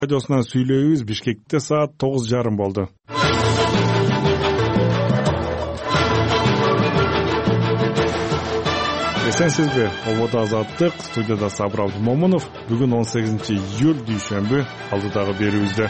Радиосунан сүйлөйбүз. Бишкекте саат 9:30 болду. Эсенсизби? Ободо Азаттык, студияда Сабыр Абдумомунов. Бүгүн 18-июль дүйшөмбү. Алдыдагы берүүбүздө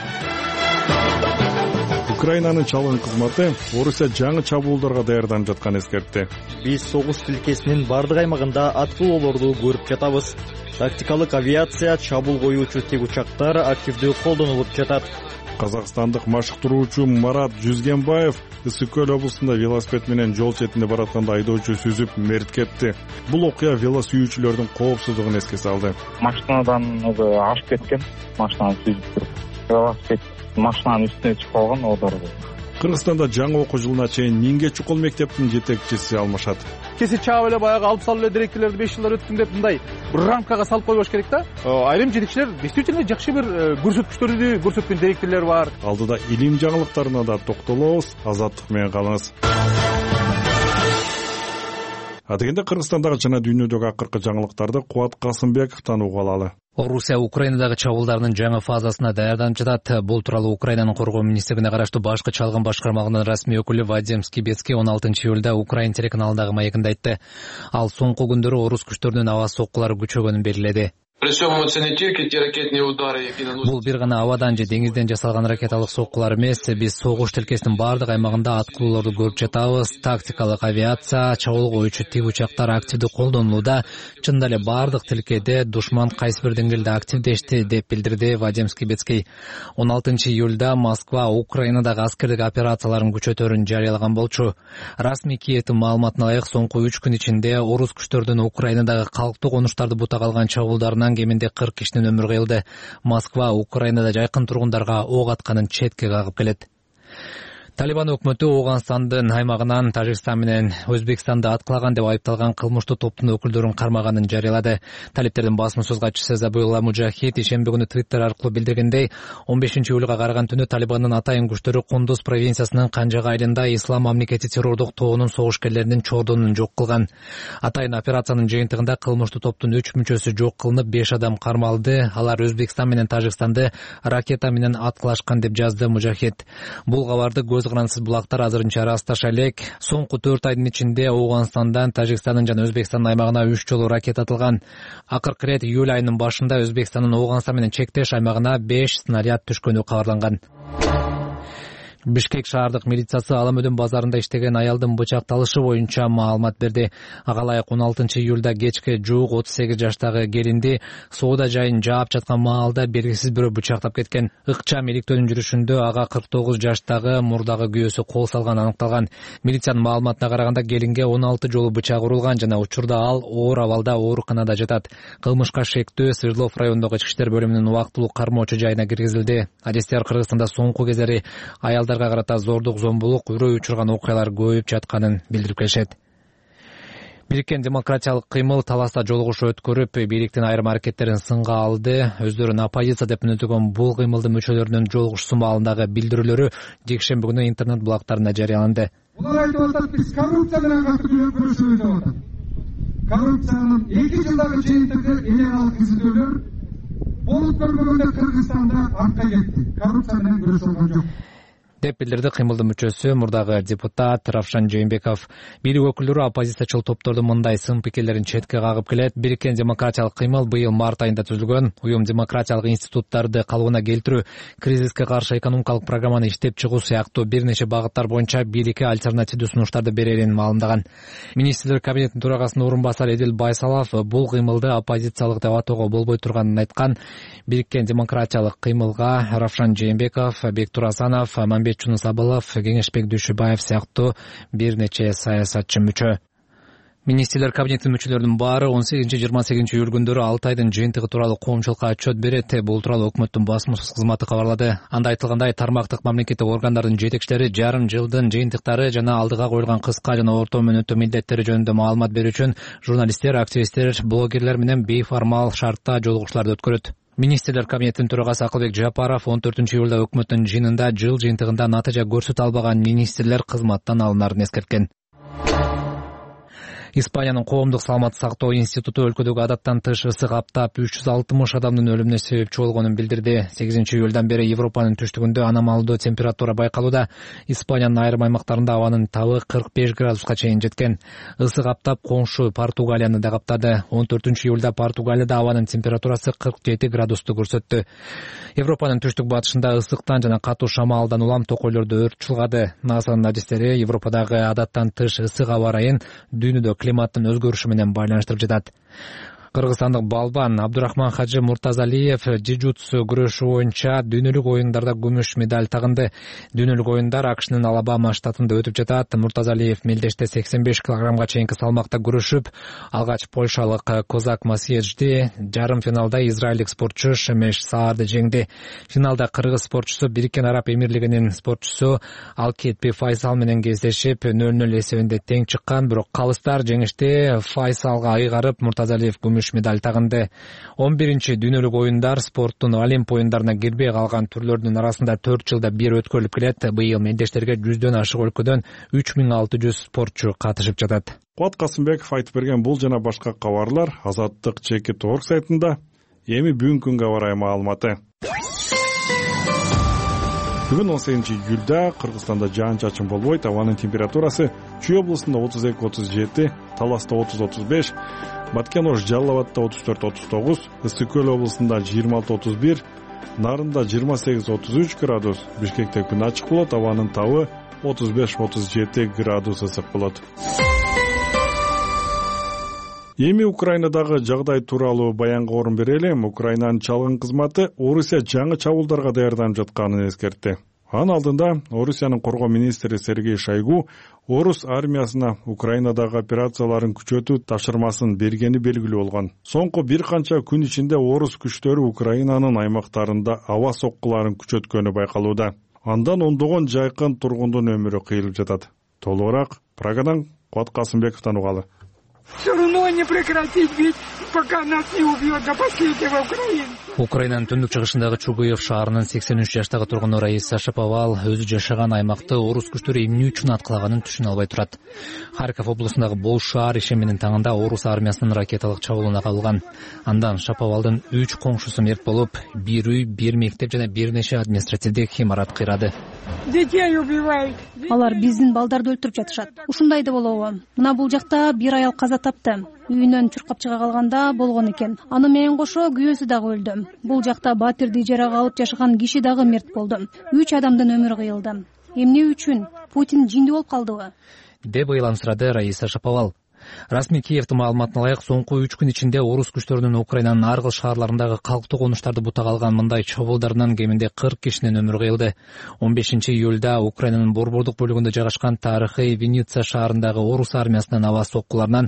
Украинанын чалгын кызматы Орусия жаңы чабуулдарга даярданып жатканын эскертти. Биз согуш тилкесинин бардык аймагында аткылоолорду көрүп жатабыз. Тактикалык авиация, чабуул коюучу тик учактар активдүү колдонулуп жатат. Казакстандык машыктыруучу Марат Жүзгенбаев Ысык-Көл облусунда велосипед менен жол четинде баратканда айдоочу сүзүп мерт кетти. Бул окуя велосүйүүчүлөрдүн коопсуздугун эске салды. Машинадан ашып кеткен, машинаны сүзүп туруп. Велосипед машинанын үстүнө чыгып калган, оодарып. Кыргызстанда жаңы окуу жылына чейин Нинге чукул мектептин жетекчиси алмашат. Кеси чаап эле баягы алып салып эле директорлорду 5 жылдар өттүм деп мындай бир рамкага салып койбош керек да. Айрым жетекчилер действительно жакшы бир көрсөткүчтөрдү көрсөткөн директорлор бар. Алдыда илим жаңылыктарына да токтолобуз. Азаттык менен калыңыз. Адегенде Кыргызстандагы жана дүйнөдөгү акыркы жаңылыктарды Кубат Касымбековдон угуп алалы. Орусия Украинадагы чабуулдарынын жаңы фазасына даярданып жатат. Бул тууралуу Украинанын коргоо министрлигине караштуу башкы чалгын башкармалыгынын расмий өкүлү Вадим Скибецкий 16-июлда Украин телеканалындагы маегинде айтты. Ал соңку күндөрү орус күчтөрүнүн аба соккулары күчөгөнүн белгиледи. Бул бир гана абадан же деңизден жасалган ракеталык соккулар эмес, биз согуш тилкесинин бардык аймагында аткылоолорду көрүп жатабыз. Тактикалык авиация, чабуул коюучу тик учактар активдүү колдонулууда. Чындап эле бардык тилкеде душман кайсы бир деңгээлде активдешти, деп билдирди Вадим Скибецкий. 16-июлда Москва Украинадагы аскердик операцияларын күчөтөрүн жарыялаган болчу. Расмий Киевдин маалыматына ылайык, соңку 3 күн ичинде орус күчтөрүнүн Украинадагы калктуу конуштарды бутак алган чабуулдарынан кеминде 40 кишинин өмүрү кыйылды. Москва Украинада жайкын тургундарга ок атканын четке кагып келет. Талибан өкмөтү Ооганстандын аймагынан Тажикстан менен Өзбекстанды аткылаган деп айыпталган кылмыштуу топтун өкүлдөрүн кармаганын жарыялады. Талиптердин басма сөз катчысы Забыла Мужахид ишемби күнү Твиттер аркылуу билдиргендей, 15-июлга караган түнү Талибандын атайын күчтөрү Кундуз провинциясынын Канжага айылында Ислам мамлекети террордук тобунун согушкерлеринин чордонун жок кылган. Атайын операциянын жыйынтыгында кылмыштуу топтун 3 мүчөсү жок кылынып, 5 адам кармалды. Алар Өзбекстан менен Тажикстанды ракета менен аткылашкан деп жазды Мужахид. Бул кабарды гранатсыз булактар азырынча ырасташа элек. Соңку 4 айдын ичинде Ооганстандан Тажикстандын жана Өзбекстандын аймагына 3 жолу ракета атылган. Акыркы ирет июль айынын башында Өзбекстандын Ооганстан менен чектеш аймагына 5 снаряд түшкөнү кабарланган. Бишкек шаардык милициясы Аламөдөн базарында иштеген аялдын бычакталышы боюнча маалымат берди. Ага ылайык 16-июлда кечке жуук 38 жаштагы келинди соода жайын жаап жаткан маалда белгисиз бирөө бычактап кеткен. Ыкчам иликтөөнүн жүрүшүндө ага 49 жаштагы мурдагы күйөөсү кол салган аныкталган. Милициянын маалыматына караганда келинге 16 жолу бычак урулган жана учурда ал оор абалда ооруканада жатат. Кылмышка шектүү Свердлов районундагы ички иштер бөлүмүнүн убактылуу кармоочу жайына киргизилди. Адестер Кыргызстанда соңку кездери аялдарга карата зордук, зомбулук, үрөй учурган окуялар көбөйүп жатканын билдирип келишет. Бириккен демократиялык кыймыл таласта жолугуш өткөрүп, бийликтин айрым аракеттерин сынга алды. Өздөрүн оппозиция деп мүнөтөгөн бул кыймылдын мүчөлөрүнүн жолугушуу маалындагы билдирүүлөрү жекшемби күнү интернет булактарында жарыяланды. Булар айтып атат, биз коррупция менен күрөшөбүз деп атат. Коррупциянын 2 жылдагы жыйынтыгы электрондук изилдөөлөр болуп көрбөгөндө Кыргызстанда артка кетти. Коррупция менен күрөшөлгөн жок деп билдирди кыймылдын мүчөсү мурдагы депутат Равшан Жээнбеков. Бийлик өкүлдөрү оппозициячыл топтордун мындай сын пикирлерин четке кагып келет. Бириккен демократиялык кыймыл быйыл март айында түзүлгөн. Уюм демократиялык институттарды калыбына келтирүү, кризиске каршы экономикалык программаны иштеп чыгуу сыяктуу бир нече багыттар боюнча бийликке альтернативдүү сунуштарды берерин маалымдаган. Министрлер кабинетинин төрагасынын орун басары Эдил Байсалов бул кыймылды оппозициялык деп атоого болбой турганын айткан. Бириккен демократиялык кыймылга Равшан Жээнбеков, Бектур Асанов, Чунус Абылов, Кеңешбек Дүйшүбаев сыяктуу бир нече саясатчы мүчө. Министрлер кабинетинин мүчөлөрүнүн баары 18-28 июль күндөрү 6 айдын жыйынтыгы тууралуу коомчулукка отчет берет. Бул тууралуу өкмөттүн басма сөз кызматы кабарлады. Анда айтылгандай, тармактык мамлекеттик органдардын жетекчилери жарым жылдын жыйынтыктары жана алдыга коюлган кыска жана орто мөөнөттүү милдеттери жөнүндө маалымат берүү үчүн журналисттер, активисттер, блогерлер менен бейформал шартта жолугушууларды өткөрөт. Министрлер кабинетинин төрагасы Акылбек Жапаров 14-июлда өкмөттүн жыйынында жыл жыйынтыгында натыйжа көрсөтө албаган министрлер кызматтан алынарын эскерткен. Испаниянын коомдук саламаттык сактоо институту өлкөдөгү адаттан тыш ысык аптап 360 адамдын өлүмүнө себепчи болгонун билдирди. 8-июлдан бери Европанын түштүгүндө аномалдуу температура байкалууда. Испаниянын айрым аймактарында абанын табы 45 градуска чейин жеткен. Ысык аптап коңшу Португалияны да каптады. 14-июлда Португалияда абанын температурасы 47 градусту көрсөттү. Европанын түштүк батышында ысыктан жана катуу шамалдан улам токойлордо өрт чылгады. НАСАнын адистери Европадагы адаттан тыш ысык аба ырайын дүйнөдө климаттын өзгөрүшү менен байланыштырып жатат. Кыргызстандык балбан Абдурахман Хажы Муртазалиев джиу-джитсу күрөшү боюнча дүйнөлүк оюндарда күмүш медаль тагынды. Дүйнөлүк оюндар АКШнын Алабама штатында өтүп жатат. Муртазалиев мелдеште 85 килограммга чейинки салмакта күрөшүп, алгач польшалык Козак Масьежди, жарым финалда израилдик спортчу Шемеш Саарды жеңди. Финалда кыргыз спортчусу Бириккен Араб Эмирлигинин спортчусу Алкетпи Файсал менен кездешип 0-0 эсебинде тең чыккан, бирок калыстар жеңиште Файсалга айгарып Муртазалиев медаль тагынды. 11-чи дүйнөлүк оюндар спорттун Олимп оюндарына кирбей калган түрлөрдүн арасында 4 жылда бир өткөрүлүп келет. Быйыл мелдештерге 100дөн ашык өлкөдөн 3600 спортчу катышып жатат. Куат Касымбеков айтып берген бул жана башка кабарлар Азаттык.org сайтында. Эми бүгүнкү күнгө карай маалыматы. Бүгүн 18-июлда Кыргызстанда жаан-чачын болбойт. Абанын температурасы Чүй облусунда 32-37, Таласта 30-35, Баткен-Ош Жалал Абадта 34-39, Ысык Көл облусунда 26-31, Нарында 28-33 градус, Бишкекте күн ачык болот, абанын табы 35-37 градус ысык болот. Эми Украинадагы жагдай тууралуу баянга орун берели. Украинанын чалгын кызматы Орусия жаңы чабуулдарга даярданып жатканын эскертти. Анын алдында Орусиянын коргоо министри Сергей Шойгу орус армиясына Украинадагы операцияларын күчөтүү тапшырмасын бергени белгилүү болгон. Соңку бир канча күн ичинде орус күчтөрү Украинанын аймактарында аба соккуларын күчөткөнү байкалууда. Андан ондогон жайкын тургундун өмүрү кыйылып жатат. Толугураак Прагадан Куат Касымбековдон угалы. Все равно не прекратить бить, пока нас не убьет до последнего украинца. Украинанын түндүк чыгышындагы Чугуев шаарынын 83 жаштагы тургуну Раиса Шаповал өзү жашаган аймакты орус күчтөрү эмне үчүн аткалаганын түшүнө албай турат. Харьков облусундагы Бол шаар ишеминин таңында орус армиясынын ракеталык чабуулуна кабылган. Андан Шаповалдын 3 коңшусу мерт болуп, бир үй, бир мектеп жана бир нече административдик имарат кыйрады. Детей убивают. Алар биздин балдарды өлтүрүп жатышат. Ушундай да болобу? Мына бул жакта бир аял каза тапты. Үйүнөн чуркап чыга калганда болгон экен. Аны менен кошо күйөөсү дагы өлдү. Бул жакта батирди ижарага алып жашаган киши дагы мерт болду. 3 адамдын өмүрү кыйылды. Эмне үчүн? Путин жинди болуп калдыбы? деп ыйлансырады Раиса Шаповал. Расмий Киевдин маалыматына ылайык, соңку 3 күн ичинде орус күчтөрүнүн Украинанын ар кыл шаарларындагы калктуу конуштарды бутак алган мындай чабуулдардан кеминде 40 кишинин өмүрү кыйылды. 15-июлда Украинанын борбордук бөлүгүндө жайгашкан тарыхый Винница шаарындагы орус армиясынын аба соккуларынан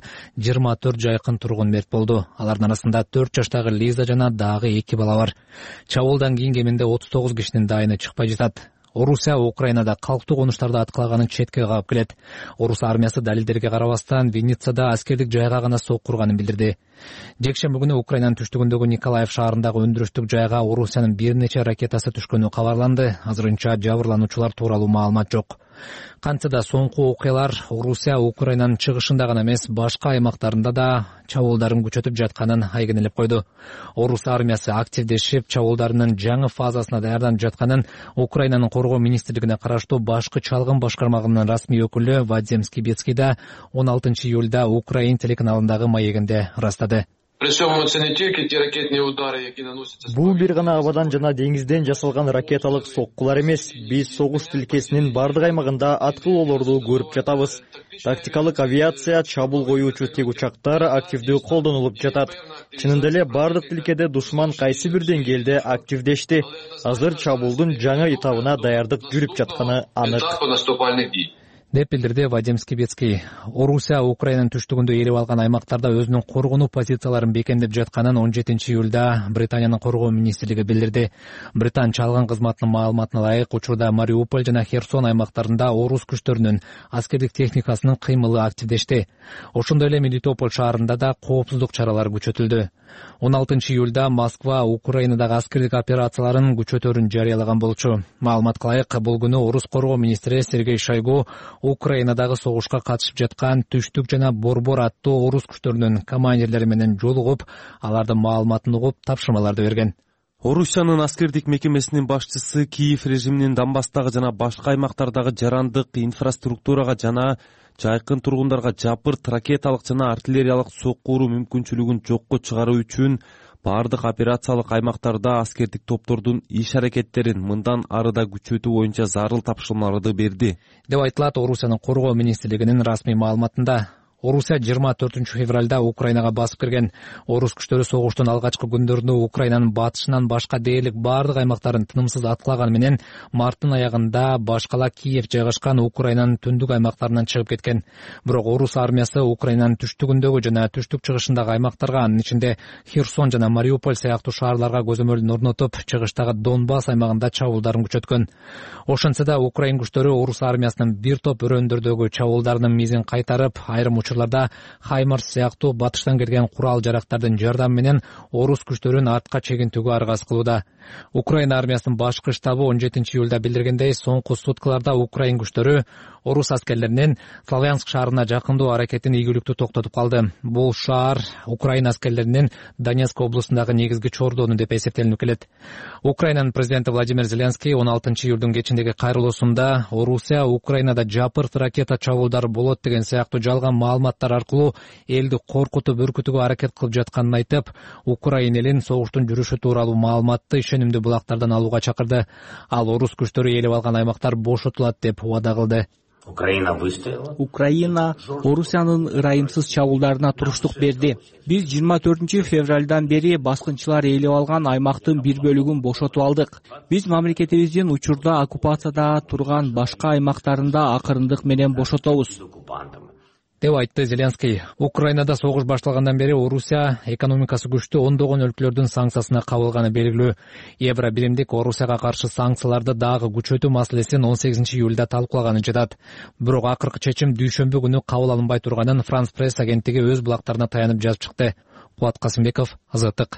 24 жайкын тургун мерт болду. Алардын арасында 4 жаштагы Лиза жана дагы 2 бала бар. Чабуулдан кийин кеминде 39 кишинин дайыны чыкпай жатат. Орусия Украинада калктуу конуштарды аткалаганын четке каап келет. Орус армиясы далилдерге карабастан Винницада аскердик жайга гана сок курганын билдирди. Жекшемби күнү Украинанын түштүгүндөгү Николаев шаарындагы өндүрүштүк жайга Орусиянын бир нече ракетасы түшкөнү кабарланды. Азырынча жабырлануучулар тууралуу маалымат жок. Кантсе да соңку окуялар Орусия Украинанын чыгышында гана эмес, башка аймактарында да чабуулдарын күчөтүп жатканын айгинелеп койду. Орус армиясы активдешип, чабуулдарынын жаңы фазасына даярданып жатканын Украинанын коргоо министрлигине караштуу башкы чалгын башкармагынын расмий өкүлү Вадим Скибецкий да 16-июлда Украин телеканалындагы маегинде ырастады. Бул бир гана абадан жана деңизден жасалган ракеталык соккулар эмес. Биз согуш тилкесинин бардык аймагында аткылоолорду көрүп жатабыз. Тактикалык авиация, чабуул коюучу тик учактар активдүү колдонулуп жатат. Чынында эле бардык тилкеде душман кайсы бир деңгээлде активдешти. Азыр чабуулдун жаңы этабына даярдык жүрүп жатканы анык, деп билдирди Вадим Скибецкий. Орусия Украинанын түштүгүндө ээлеп алган аймактарда өзүнүн коргонуу позицияларын бекемдеп жатканын 17-июлда Британиянын коргоо министрлиги билдирди. Британ чалгын кызматынын маалыматына ылайык, учурда Мариуполь жана Херсон аймактарында орус күчтөрүнүн аскердик техникасынын кыймылы активдешти. Ошондой эле Мелитополь шаарында да коопсуздук чаралары күчөтүлдү. 16-июлда Москва Украинадагы аскердик операцияларын күчөтөрүн жарыялаган болчу. Маалыматка ылайык, бул күнү Орус коргоо министри Сергей Шойгу Украинадагы согушка катышып жаткан Түштүк жана Борбор аттуу орус күчтөрүнүн командирлери менен жолугуп, алардын маалыматын угуп, тапшырмаларды берген. Орусиянын аскердик мекемесинин башчысы Киев режиминин Донбасстагы жана башка аймактардагы жарандык инфраструктурага жана жайкын тургундарга жапырт ракеталык жана артиллериялык сокку уруу мүмкүнчүлүгүн жокко чыгаруу үчүн бардык операциялык аймактарда аскердик топтордун иш-аракеттерин мындан арыда күчөтүү боюнча зарыл тапшырмаларды берди, деп айтылат Орусиянын коргоо министрлигинин расмий маалыматында. Орусия 24 февралда Украинага басып кирген. Орус күчтөрү согуштун алгачкы күндөрүндө Украинанын батышынан башка дээрлик бардык аймактарын тынымсыз аткылаган менен марттын аягында башкала Киев жайгашкан Украинанын түндүк аймактарынан чыгып кеткен. Бирок орус армиясы Украинанын түштүгүндөгү жана түштүк чыгышындагы аймактарга, анын ичинде Херсон жана Мариуполь сыяктуу шаарларга көзөмөлүн орнотуп, чыгыштагы Донбасс аймагында чабуулдарын күчөткөн. Ошентсе да Украин күчтөрү орус армиясынын бир топ өрөөндөрдөгү чабуулдарынын мизин кайтарып, айрым учурларда Хаймарс сыяктуу батыштан келген курал жарактардын жардамы менен орус күчтөрүн артка чегинтүүгө аргасыз кылууда. Украина армиясынын башкы штабы 17-июлда билдиргендей, соңку суткаларда Украин күчтөрү орус аскерлеринин Славянск шаарына жакындоо аракетин ийгиликтүү токтотуп калды. Бул шаар Украина аскерлеринин Донецк облусундагы негизги чордону деп эсептелинип келет. Украинанын президенти Владимир Зеленский 16-июлдун кечиндеги кайрылуусунда Орусия Украинада жапырт ракета чабуулдары болот деген сыяктуу жалган маалыматтар аркылуу элди коркутуп үркүтүүгө аракет кылып жатканын айтып, Украин элин согуштун жүрүшү тууралуу маалыматты ишенимдүү булактардан алууга чакырды. Ал орус күчтөрү ээлеп алган аймактар бошотулат деп убада кылды. Украина Орусиянын ырайымсыз чабуулдарына туруштук берди. Биз 24 февралдан бери баскынчылар ээлеп алган аймактын бир бөлүгүн бошотуп алдык. Биз мамлекетибиздин учурда оккупацияда турган башка аймактарында акырындык менен бошотобуз, деп айтты Зеленский. Украинада согуш башталгандан бери Орусия экономикасы күчтүү ондогон өлкөлөрдүн санкциясына кабылганы белгилүү. Евро биримдик Орусияга каршы санкцияларды дагы күчөтүү маселесин 18-июлда талкуулаганы жатат. Бирок акыркы чечим дүйшөмбү күнү кабыл алынбай турганын Франс пресс агенттиги өз булактарына таянып жазып чыкты. Кубат Касымбеков, Азаттык.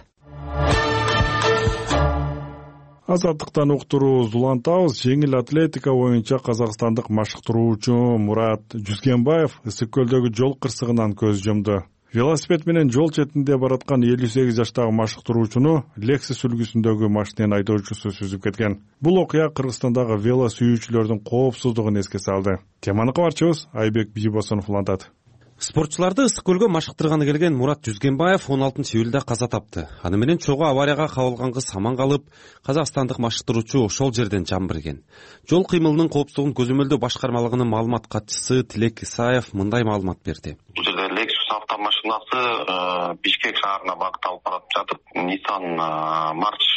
Азаттыктан уктуруу зулантабыз. Жеңил атлетика боюнча казакстандык машыктыруучу Мурат Жүзгенбаев ысык көлдөгү жол кырсыгынан көз жумду. Велосипед менен жол четинде бараткан 58 жаштагы машыктыруучуну Lexus үлгүсүндөгү машинанын айдоочусу сүзүп кеткен. Бул окуя Кыргызстандагы вело сүйүүчүлөрдүн коопсуздугун эске салды. Теманы кабарчыбыз Айбек Бийбосонов улантат. Спортчуларды ысык көлгө машыктырганы келген Мурат Жүзгенбаев 16-июлда каза тапты. Аны менен чогуу аварияга кабылган кыз аман калып, казакстандык машыктыруучу ошол жерден жан берген. Жол кыймылынын коопсуздугун көзөмөлдөө башкармалыгынын маалымат катчысы Тилек Исаев мындай маалымат берди. Бул жерде Lexus автомашинасы Бишкек шаарына багыт алып барып жатып, Nissan March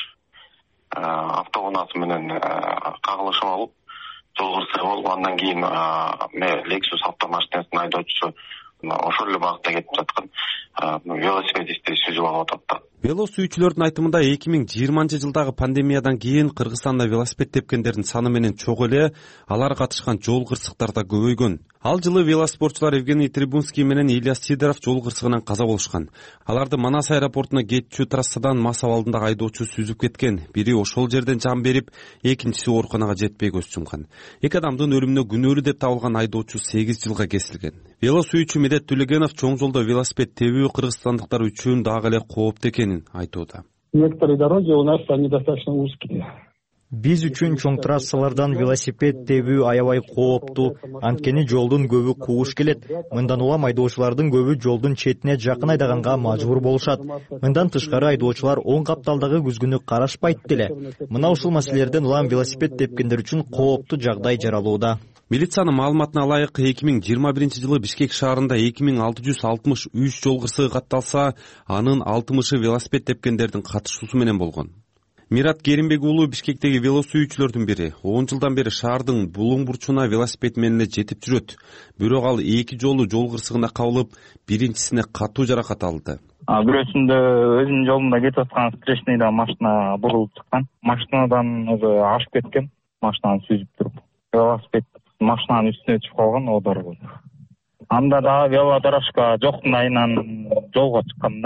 автоунаасы менен кагылышып алып, жол кырсыгы болуп, андан кийин Lexus автомашинасынын айдоочусу ошол эле багытта кетип жаткан велосипедистти сүзүп алып атат. Вело сүйүүчүлөрдүн айтымында 2020-жылдагы пандемиядан кийин Кыргызстанда велосипед тепкендердин саны менен чогуу эле алар катышкан жол кырсыктар да көбөйгөн. Ал жылы велоспортчулар Евгений Трибунский менен Ильяс Сидоров жол кырсыгынан каза болушкан. Аларды Манас аэропортуна кетчү трассадан мас абалындагы айдоочу сүзүп кеткен. Бири ошол жерден жан берип, экинчиси ооруканага жетпей көз жумган. Эки адамдын өлүмүнө күнөөлүү деп табылган айдоочу 8 жылга кесилген. Вело сүйүүчү Медет Төлөгенов чоң жолдо велосипед тебүү кыргызстандыктар үчүн дагы эле кооптуу экенин айтууда. Некоторые дороги у нас они достаточно узкие. Биз үчүн чоң трассалардан велосипед тебүү аябай кооптуу. Анткени жолдун көбү кууш келет. Мындан улам айдоочулардын көбү жолдун четине жакын айдаганга мажбур болушат. Мындан тышкары айдоочулар оң капталдагы күзгүнү карашпайт деле. Мына ушул маселелерден улам велосипед тепкендер үчүн кооптуу жагдай жаралууда. Милициянын маалыматына ылайык 2021 жылы Бишкек шаарында 2663 жол кырсыгы катталса, анын 60-ы велосипед тепкендердин катышуусу менен болгон. Мират Керимбек уулу Бишкектеги вело сүйүүчүлөрдүн бири. 10 жылдан бери шаардын булуң бурчуна велосипед менен жетип жүрөт. Бирок ал 2 жолу жол кырсыгына кабылып, биринчисине катуу жаракат алды. Бирөөсүндө өзүнүн жолунда кетип аткан встречныйда машина бурулуп чыккан. Машинадан ашып кеткен, машинаны сүзүп туруп. Велосипед машинанын үстүнө түшүп калган, оодарган. Анда да велодорожка жоктун айынан жолго чыккан да.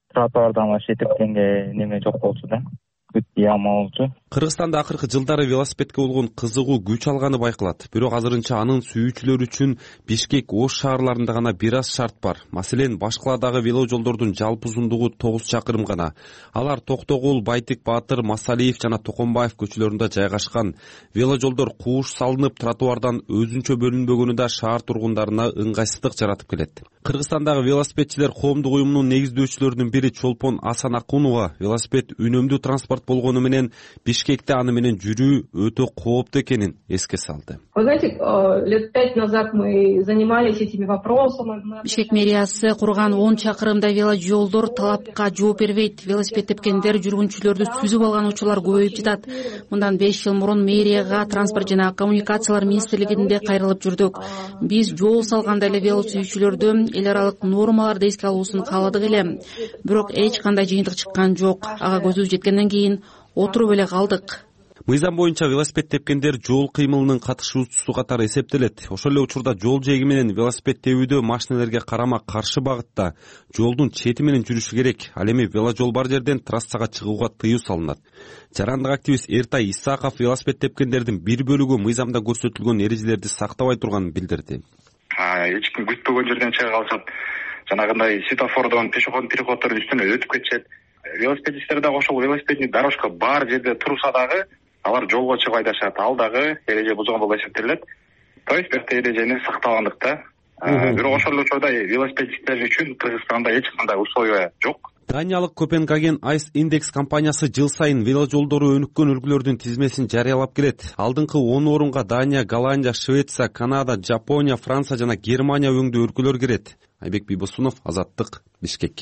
тротуардан вообще тепкенге неме жок болчу да, бүт яма болчу. Кыргызстанда акыркы жылдары велосипедке болгон кызыгуу күч алганы байкалат. Бирок азырынча анын сүйүүчүлөрү үчүн Бишкек, Ош шаарларында гана бир аз шарт бар. Маселен, башкаладагы веложолдордун жалпы узундугу 9 чакырым гана. Алар Токтогул, Байтик Баатыр, Масалиев жана Токомбаев көчөлөрүндө жайгашкан. Веложолдор кууш салынып, тротуардан өзүнчө бөлүнбөгөнү да шаар тургундарына ыңгайсыздык жаратып келет. Кыргызстандагы велосипедчилер коомдук уюмунун негиздөөчүлөрүнүн бири Чолпон Асанакунова велосипед үнөмдүү транспорт болгону менен Бишкекте аны менен жүрүү өтө кооптуу экенин эске салды. Вы знаете, лет 5 назад мы занимались этими вопросами. Бишкек мэриясы курган 10 чакырымдай веложолдор талапка жооп бербейт. Велосипед тепкендер жүргүнчүлөрдү сүзүп алган учурлар көбөйүп жатат. Мындан 5 жыл мурун мэрияга транспорт жана коммуникациялар министрлигинде кайрылып жүрдүк. Биз жол салганда эле велосүйүүчүлөрдү эл аралык нормаларды эске алуусун кааладык эле. Бирок эч кандай жыйынтык чыккан жок. Ага көзүбүз жеткенден кийин отуруп эле калдык. Мыйзам боюнча велосипед тепкендер жол кыймылынын катышуучусу катары эсептелет. Ошол эле учурда жол жээги менен велосипед тебүүдө машинелерге карама каршы багытта жолдун чети менен жүрүшү керек. Ал эми веложол бар жерден трассага чыгууга тыюу салынат. Жарандык активист Эртай Исаков велосипед тепкендердин бир бөлүгү мыйзамда көрсөтүлгөн эрежелерди сактабай турганын билдирди. Эч ким күтпөгөн жерден чыга калышат. Жанагындай светофордон пешеходный переходдордун үстүнө өтүп кетишет. Велосипедисттер дагы ошол велосипедный дорожка бар жерде турса дагы алар жолго чыгып айдашат. Ал дагы эреже бузган болуп эсептелет. То есть бирте эрежени сактабандык да. Бирок ошол эле учурда велосипедисттер үчүн Кыргызстанда эч кандай условия жок. Даниялык Копенгаген Ice Index компаниясы жыл сайын веложолдору өнүккөн өлкөлөрдүн тизмесин жарыялап келет. Алдыңкы 10 орунга Дания, Голландия, Швеция, Канада, Жапония, Франция жана Германия өңдүү өлкөлөр кирет. Айбек Бийбосунов, Азаттык, Бишкек.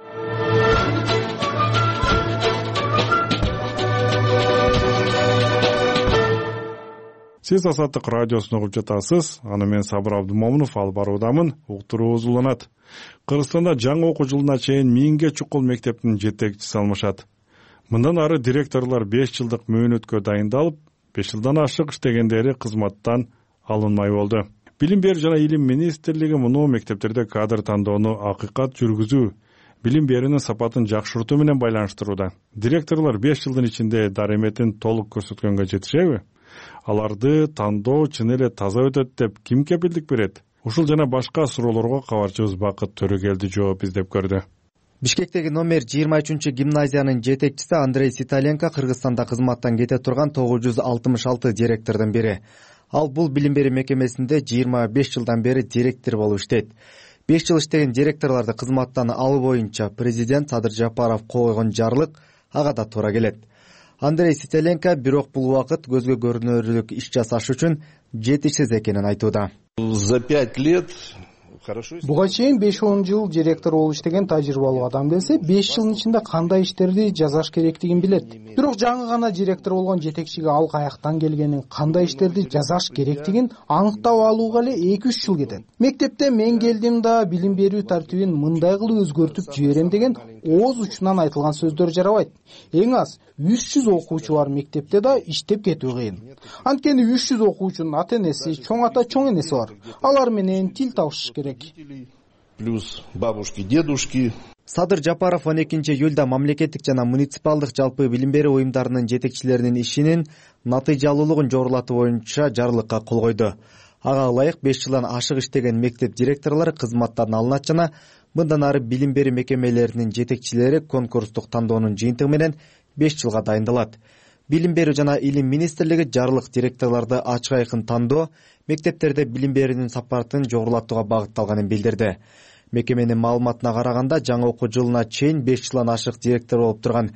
Сиз Азаттык радиосун угуп жатасыз. Аны мен Сабыр Абдумомунов алып баруудамын. Уктуруу уланат. Кыргызстанда жаңы окуу жылына чейин 1000ге чукул мектептин жетекчиси алмашат. Мындан ары директорлор 5 жылдык мөөнөткө дайындалып, 5 жылдан ашык иштегендери кызматтан алынмай болду. Билим берүү жана илим министрлиги муну мектептерде кадр тандоону акыйкат жүргүзүү, билим берүүнүн сапатын жакшыртуу менен байланыштырууда. Директорлор 5 жылдын ичинде дарыметин толук көрсөткөнгө жетишеби? Аларды тандоо чын эле таза өтөт деп ким кепилдик берет? Ушул жана башка суроолорго кабарчыбыз Бакыт Төрөгелди жооп издеп көрдү. Бишкектеги номер 23 гимназиянын жетекчиси Андрей Ситаленко Кыргызстанда кызматтан кете турган 966 директордун бири. Ал бул билим берүү мекемесинде 25 жылдан бери директор болуп иштейт. 5 жыл иштеген директорлорду кызматтан алуу боюнча президент Садыр Жапаров кол койгон жарлык ага да туура келет. Андрей Ситаленко бирок бул убакыт көзгө көрүнөрлүк иш жасаш үчүн жетишсиз экенин айтууда. За 5 лет Буга чейин 5-10 жыл директор болуп иштеген тажрыйбалуу адам келсе, 5 жылдын ичинде кандай иштерди жасаш керектигин билет. Бирок жаңы гана директор болгон жетекчиге ал каяктан келгенин, кандай иштерди жасаш керектигин аныктап алууга эле 2-3 жыл кетет. Мектепте мен келдим да билим берүү тартибин мындай кылып өзгөртүп жиберем деген ооз учунан айтылган сөздөр жарабайт. Эң аз 300 окуучу бар мектепте да иштеп кетүү кыйын. Анткени 300 окуучунун ата-энеси, чоң ата, чоң энеси бар. Алар менен тил табышыш керек. Плюс бабушки, дедушки. Садыр Жапаров 12-июлда мамлекеттик жана муниципалдык жалпы билим берүү уюмдарынын жетекчилеринин ишинин натыйжалуулугун жогорулатуу боюнча жарлыкка кол койду. Ага ылайык 5 жылдан ашык иштеген мектеп директорлору кызматтан алынат жана мындан ары билим берүү мекемелеринин жетекчилери конкурстук тандоонун жыйынтыгы менен 5 жылга дайындалат. Билим берүү жана илим министрлиги жарлык директорлорду ачык айкын тандоо, мектептерде билим берүүнүн сапатын жогорулатууга багытталганын билдирди. Мекеменин маалыматына караганда жаңы окуу жылына чейин 5 жылдан ашык директор болуп турган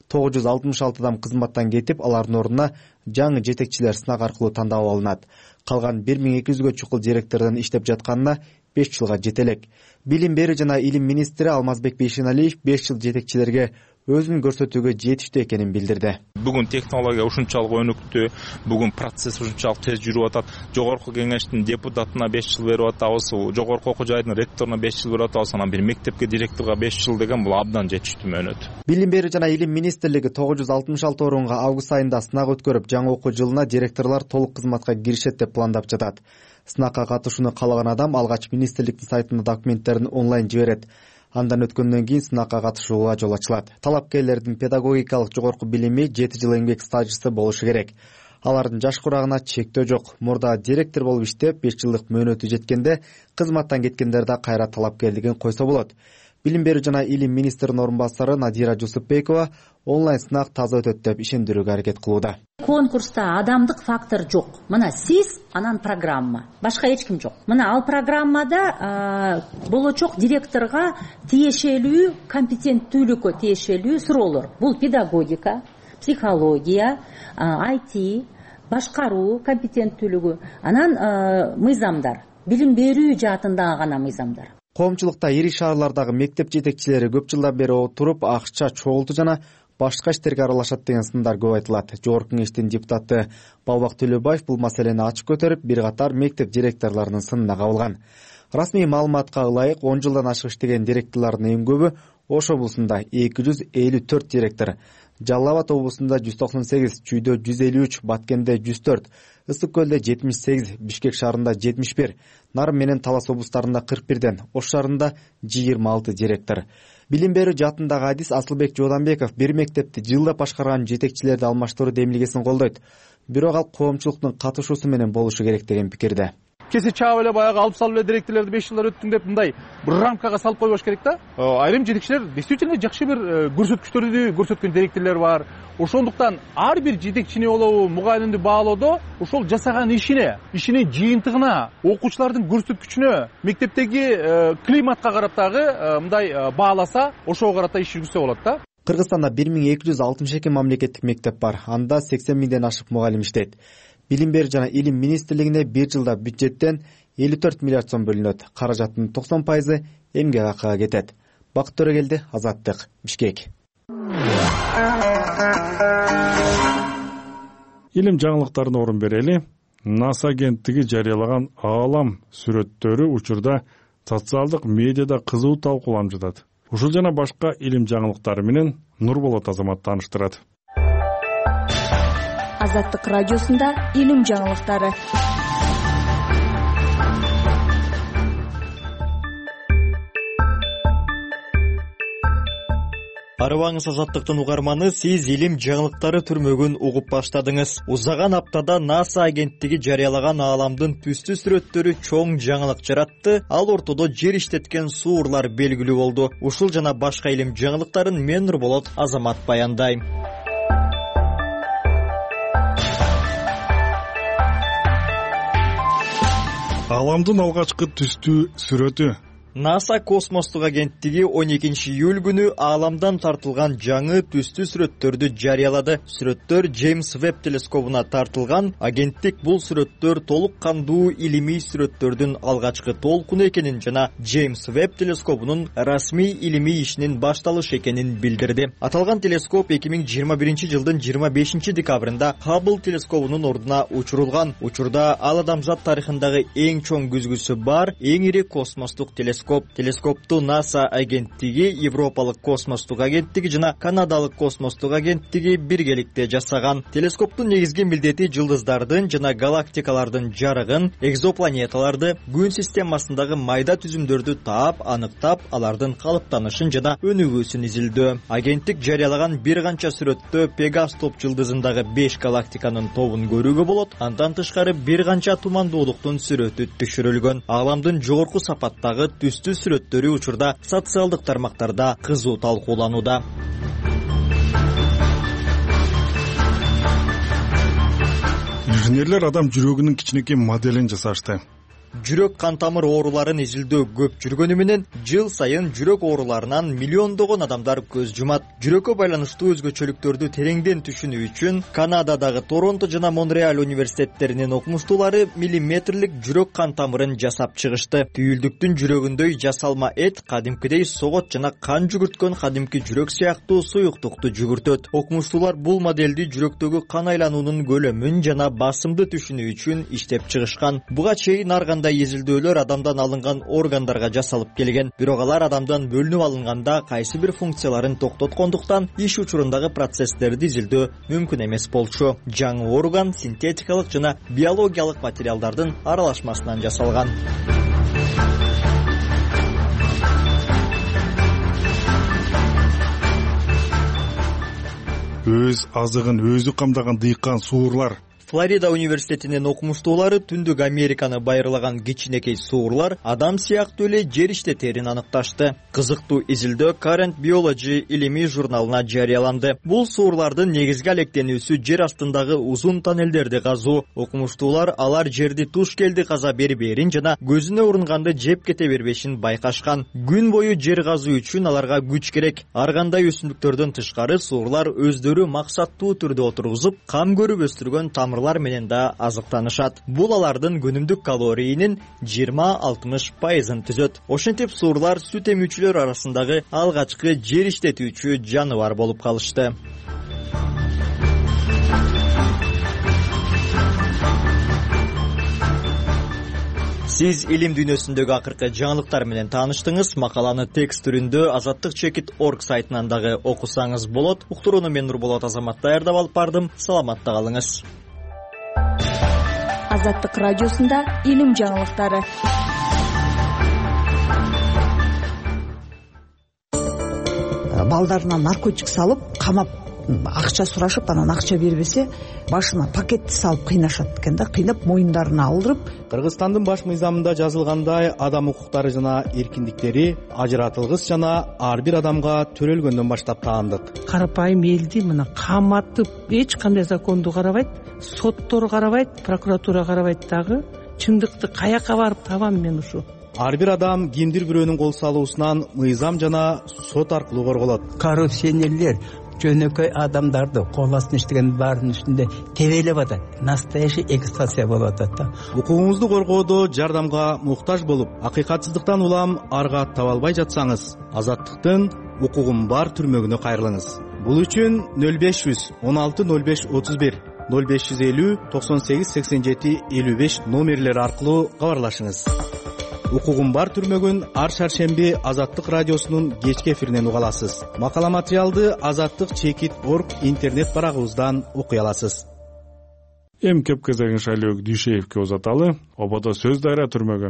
966 адам кызматтан кетип, алардын ордуна жаңы жетекчилер сынак аркылуу тандалып алынат. Калган 1200гө чукул директордун иштеп жатканына 5 жылга жетелек. Билим берүү жана илим министри Алмазбек Бейшеналиев 5 жыл жетекчилерге өзүн көрсөтүүгө жетиштүү экенин билдирди. Бүгүн технология ушунчалык өнүктү, бүгүн процесс ушунчалык тез жүрүп атат. Жогорку кеңештин депутатына 5 жыл берип атабыз, жогорку окуу жайдын ректоруна 5 жыл берип атабыз, анан бир мектепке директорго 5 жыл деген бул абдан жетиштүү мөөнөт. Билим берүү жана илим министрлиги 966 орунга август айында сынак өткөрүп, жаңы окуу жылына директорлор толук кызматка киришет деп пландап жатат. Сынакка катышууну каалаган адам алгач министрликтин сайтына документтерин онлайн жиберет. Андан өткөндөн кийин сынакка катышууга жол ачылат. Талапкерлердин педагогикалык жогорку билими 7 жыл эмгек стажысы болушу керек. Алардын жаш курагына чектөө жок. Мурда директор болуп иштеп 5 жылдык мөөнөтү жеткенде кызматтан кеткендер да кайра талапкерлигин койсо болот. Билим берүү жана илим министринин орун басары Надира Жусупбекова онлайн сынак таза өтөт деп ишендирүүгө аракет кылууда. Конкурста адамдык фактор жок. Мына сиз, анан программа. Башка эч ким жок. Мына ал программада болочок директорго тиешелүү, компетенттүүлүккө тиешелүү суроолор. Бул педагогика, психология, IT, башкаруу компетенттүүлүгү, анан мыйзамдар, билим берүү жаатындагы гана мыйзамдар. Коомчулукта ири шаарлардагы мектеп жетекчилери көп жылдан бери отуруп акча чогулту жана башка иштерге аралашат деген сындар көп айтылат. Жогорку кеңештин депутаты Балбак Төлөбаев бул маселени ачык көтөрүп, бир катар мектеп директорлорунун сынына кабылган. Расмий маалыматка ылайык 10 жылдан ашык иштеген директорлордун эң көбү Ош облусунда 254 директор, Жалал Абад облусунда 198, Чүйдө 153, Баткенде 104, Ысык көлдө 78, Бишкек шаарында 71, Нарын менен Талас облустарында 41ден, Ош шаарында 26 директор. Билим берүү жаатындагы адис Асылбек Жооданбеков бир мектепти жылдап башкарган жетекчилерди алмаштыруу демилгесин колдойт. Бирок ал коомчулуктун катышуусу менен болушу керек деген пикирде. Кесе чаап эле баягы алып салып эле директорлорду 5 жылдар өттүм деп мындай бир рамкага салып койбош керек да. Айрым жетекчилер действительно жакшы бир көрсөткүчтөрдү көрсөткөн директорлор бар. Ошондуктан ар бир жетекчини болобу, мугалимди баалоодо ошол жасаган ишинин жыйынтыгына, окуучулардын көрсөткүчүнө, мектептеги климатка карап дагы мындай бааласа, ошого карата иш жүргүзсө болот да. Кыргызстанда 1262 мамлекеттик мектеп бар. Анда 80 миңден ашык мугалим иштейт. Билим берүү жана илим министрлигине бир жылда бюджеттен 54 миллиард сом бөлүнөт. Каражаттын 90% эмгек акыга кетет. Бакыт Төрөгелди, Азаттык, Бишкек. Илим жаңылыктарына орун берели. НАСА агенттиги жарыялаган аалам сүрөттөрү учурда социалдык медиада кызуу талкууланып жатат. Ушул жана башка илим жаңылыктары менен Нурболот Азамат тааныштырат. Азаттык радиосунда илим жаңылыктары. Арыбаңыз Азаттыктын угарманы, сиз илим жаңылыктары түрмөгүн угуп баштадыңыз. Узаган аптада НАСА агенттиги жарыялаган ааламдын түстүү сүрөттөрү чоң жаңылык жаратты. Ал ортодо жер иштеткен суурлар белгилүү болду. Ушул жана башка илим жаңылыктарын мен Нурболот Азамат баяндайм. Ааламдын алгачкы түстүү сүрөтү. НАСА космостук агенттиги 12 июль күнү ааламдан тартылган жаңы түстүү сүрөттөрдү жарыялады. Сүрөттөр Джеймс Веб телескобуна тартылган. Агенттик бул сүрөттөр толук кандуу илимий сүрөттөрдүн алгачкы толкуну экенин жана Джеймс Веб телескобунун расмий илимий ишинин башталышы экенин билдирди. Аталган телескоп 2021 жылдын 25 декабрында Хаббл телескобунун ордуна учурулган. Учурда ал адамзат тарыхындагы эң чоң күзгүсү бар, эң ири космостук телескоп. Телескопту НАСА агенттиги, Европалык космостук агенттиги жана Канадалык космостук агенттиги биргеликте жасаган. Телескоптун негизги милдети жылдыздардын жана галактикалардын жарыгын, экзопланеталарды, күн системасындагы майда түзүмдөрдү таап, аныктап, алардын калыптанышын жана өнүгүүсүн изилдөө. Агенттик жарыялаган бир канча сүрөттө Пегас топ жылдызындагы 5 галактиканын тобун көрүүгө болот. Андан тышкары бир канча тумандуулуктун сүрөтү түшүрүлгөн. Ааламдын жогорку сапаттагы түстүү сүрөттөрү учурда социалдык тармактарда кызуу талкууланууда. Инженерлер адам жүрөгүнүн кичинекей моделин жасашты. Жүрөк кан тамыр ооруларын изилдөө көп жүргөнү менен жыл сайын жүрөк ооруларынан миллиондогон адамдар көз жумат. Жүрөккө байланыштуу өзгөчөлүктөрдү тереңден түшүнүү үчүн Канададагы Торонто жана Монреаль университеттеринин окумуштуулары миллиметрлик жүрөк кан тамырын жасап чыгышты. Түйүлдүктүн жүрөгүндөй жасалма эт кадимкидей согот жана кан жүгүрткөн кадимки жүрөк сыяктуу суюктукту жүгүртөт. Окумуштуулар бул модельди жүрөктөгү кан айлануунун көлөмүн жана басымды түшүнүү үчүн иштеп чыгышкан. Буга чейин ар кандай изилдөөлөр адамдан алынган органдарга жасалып келген. Бирок алар адамдан бөлүнүп алынганда кайсы бир функцияларын токтоткондуктан иш учурундагы процесстерди изилдөө мүмкүн эмес болчу. Жаңы орган синтетикалык жана биологиялык материалдардын аралашмасынан жасалган. өз азыгын өзү камдаган дыйкан суурлар. Флорида университетинин окумуштуулары Түндүк Американы байырлаган кичинекей суурлар адам сыяктуу эле жер иштетерин аныкташты. Кызыктуу изилдөө Current Biology илимий журналына жарыяланды. Бул суурлардын негизги алектенүүсү жер астындагы узун тоннелдерди казуу. Окумуштуулар алар жерди туш келди каза берберин жана көзүнө урунганды жеп кете бербешин байкашкан. Күн бою жер казуу үчүн аларга күч керек. Ар кандай өсүмдүктөрдөн тышкары суурлар өздөрү максаттуу түрдө отургузуп, кам көрүп өстүргөн менен да азыктанышат. Бул алардын күнүмдүк калориянын 20-60% түзөт. Ошентип суурлар сүт эмүүчүлөр арасындагы алгачкы жер иштетүүчү жаныбар болуп калышты. Сиз илим дүйнөсүндөгү акыркы жаңылыктар менен тааныштыңыз. Макаланы текст түрүндө azattik.org сайтынан дагы окусаңыз болот. Уктурууну мен Нурболот Азамат даярдап алып бардым. Саламатта калыңыз. Азаттык радиосунда илим жаңылыктары. Балдарына наркотик салып, камап, акча сурашып, анан акча бербесе, башына пакетти салып кыйнашат экен да, кыйнап моюндарына алдырып. Кыргызстандын баш мыйзамында жазылгандай, адам укуктары жана эркиндиктери ажыратылгыс жана ар бир адамга төрөлгөндөн баштап таандык. Карапайым элди мына каматып, эч кандай законду карабайт, соттор карабайт, прокуратура карабайт дагы. Чындыкты каяка барып табам мен ушу? Ар бир адам кимдир бирөөнүн кол салуусунан мыйзам жана сот аркылуу корголот. Коррупционерлер жөнөкөй адамдарды кол астына иштеген баарынын үстүндө тебелеп атат. Настоящий эксплуатация болуп атат да. Укугуңузду коргоодо жардамга муктаж болуп, акыйкатсыздыктан улам арга таба албай жатсаңыз, Азаттыктын укугум бар түрмөгүнө кайрылыңыз. Бул үчүн 0500 16 05 31 0550 98 87 55 номерлери аркылуу кабарлашыңыз. Укугум бар түрмөгүн ар шаршемби Азаттык радиосунун кечки эфиринен уга аласыз. Макала материалды azattik.org интернет барагыбыздан окуй аласыз. Эми кеп кезегин Шайлөөк Дүйшеевке узаталы. Ободо сөз дайра түрмөгө.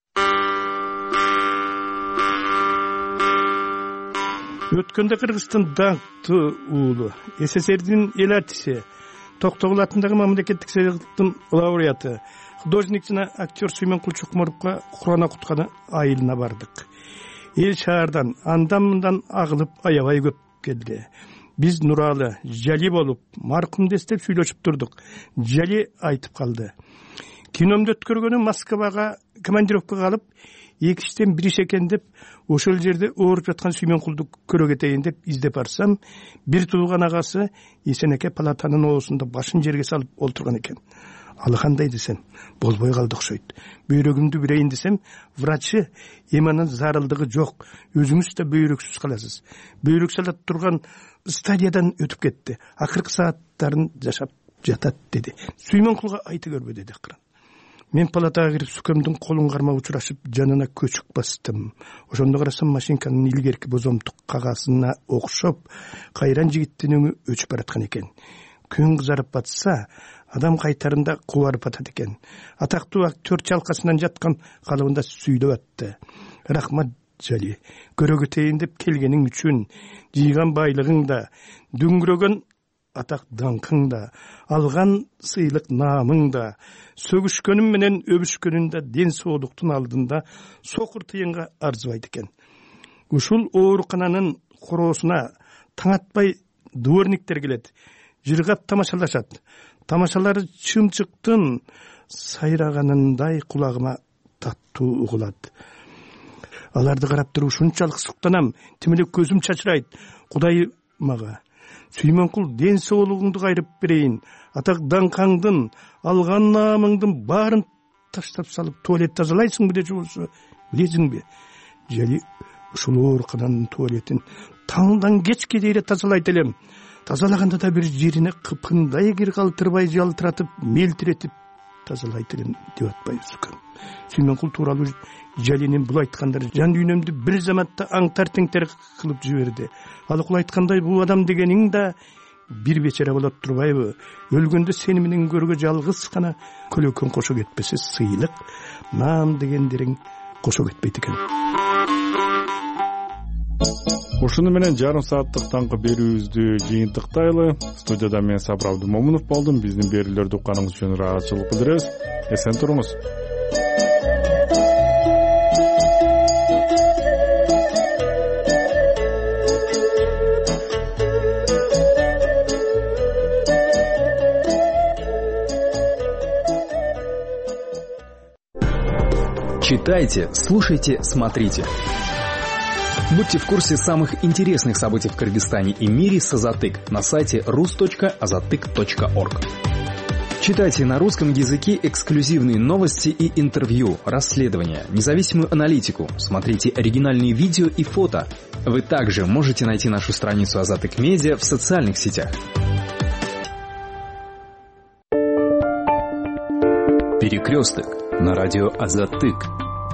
Өткөндө Кыргызстан даңктуу уулу, СССРдин эл артиси, Токтогул атындагы мамлекеттик сыйлыктын лауреаты, художник жана актер Сүймөнкул Чукмуровго Курана окутканы айылына бардык. Эл шаардан андан-мындан агылып аябай көп келди. Биз Нуралы, Жали болуп, маркумду эстеп сүйлөшүп турдук. Жали айтып калды. Киномду өткөргөнү Москвага командировкага алып, эки иштен бир иш экен деп, ошол жерде ооруп жаткан Сүймөнкулду көрө кетейин деп издеп барсам, бир тууган агасы Эсенеке палатанын оосунда башын жерге салып олтурган экен. Алы кандай десем, болбой калды окшойт. Бөйрөгүмдү бирейин десем, врачы эми зарылдыгы жок, өзүңүз да бөйрөксүз каласыз. Бөйрөк салат турган стадиядан өтүп кетти. Акыркы сааттарын жашап жатат деди. Сүймөнкулга айта көрбө деди акырын. Мен палатага кирип сүкөмдүн колун кармап учурашып, жанына көчүк бастым. Ошондо карасам машинканын илгерки бозомтук кагазына окшоп, кайран жигиттин өңү өчүп бараткан экен. Күн кызарып батса, адам кайтарында кубарып атат экен. Атактуу актер чалкасынан жаткан калыбында сүйлөп атты. Рахмат Жали, көрө кетейин деп келгениң үчүн, жыйган байлыгың да, дүңгүрөгөн атак даңкың да, алган сыйлык наамың да, сөгүшкөнүм менен өбүшкөнүн да ден соолуктун алдында сокур тыйынга арзыбайт экен. Ушул оорукананын короосуна таң атпай дворниктер келет, жыргап тамашалашат. Тамашалары чымчыктын сайраганындай кулагыма таттуу угулат. Аларды карап туруп ушунчалык суктанам, тимеле көзүм чачырайт. Кудай мага Сүймөнкул ден соолугуңду кайрып берейин. Атак даңкаңдын, алган наамыңдын баарын таштап салып туалет тазалайсыңбы деп болсо, билесиңби? Жали ушул оорукананын туалетин таңдан кечке дейре тазалайт элем. Тазалаганда да бир жерине кыпкындай кир калтырбай жалтыратып, мелтиретип тазалайт элем деп атпайбы сүкөм. Сүймөнкул тууралуу Жалинин бул айткандары жан дүйнөмдү бир заматта аңтар теңтер кылып жиберди. Ал укул айткандай бул адам дегениң да бир бечара болот турбайбы? Өлгөндө сени менен көргө жалгыз гана көлөкөн кошо кетпесе, сыйлык, наам дегендериң кошо кетпейт экен. Ушуну менен жарым сааттык таңкы берүүбүздү жыйынтыктайлы. Студияда мен Сабыр Абдымомунов болдум. Биздин берүүлөрдү укканыңыз үчүн ыраазычылык билдиребиз. Эсен туруңуз. Читайте, слушайте, смотрите. Будьте в курсе самых интересных событий в Кыргызстане и мире с Азатык на сайте rus.azatyk.org. Читайте на русском языке эксклюзивные новости и интервью, расследования, независимую аналитику. Смотрите оригинальные видео и фото. Вы также можете найти нашу страницу Азатык Медиа в социальных сетях. Перекресток на радио Азатык.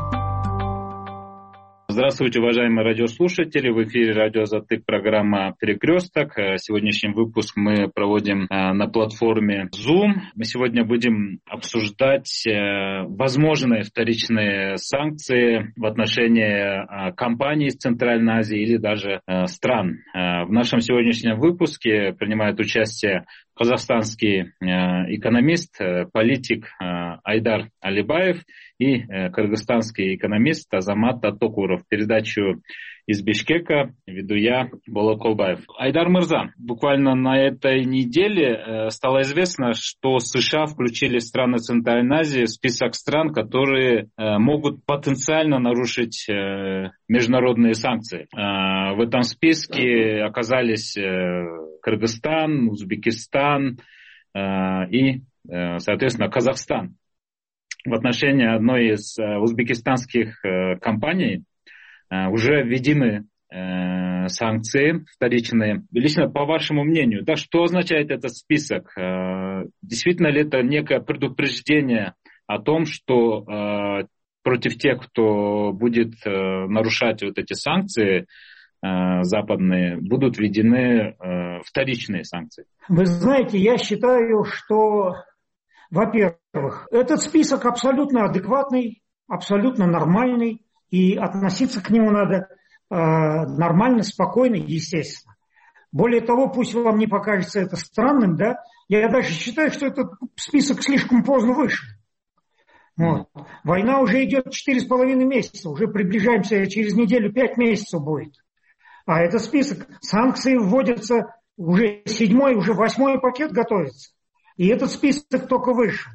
Здравствуйте, уважаемые радиослушатели. В эфире радио Азатык, программа «Перекресток». Сегодняшний выпуск мы проводим на платформе Zoom. Мы сегодня будем обсуждать возможные вторичные санкции в отношении компаний из Центральной Азии или даже стран. В нашем сегодняшнем выпуске принимает участие казахстанский экономист, политик Айдар Алибаев и кыргызстанский экономист Азамат Татокуров. Передачу из Бишкека веду я, Болот Колбаев. Айдар Мырза, буквально на этой неделе стало известно, что США включили страны Центральной Азии в список стран, которые могут потенциально нарушить международные санкции. В этом списке оказались Кыргызстан, Узбекистан и, соответственно, Казахстан. В отношении одной из узбекистанских компаний уже введены санкции вторичные. Лично по вашему мнению, да, что означает этот список? Действительно ли это некое предупреждение о том, что против тех, кто будет нарушать вот эти санкции западные, будут введены вторичные санкции? Вы знаете, я считаю, что, во-первых, этот список абсолютно адекватный, абсолютно нормальный, и относиться к нему надо нормально, спокойно, естественно. Более того, пусть вам не покажется это странным, да, я даже считаю, что этот список слишком поздно вышел. Вот. Война уже идет 4,5 месяца, уже приближаемся, через неделю 5 месяцев будет. А этот список, санкции вводятся, уже 7-й, уже 8-й пакет готовится. И этот список только вышел.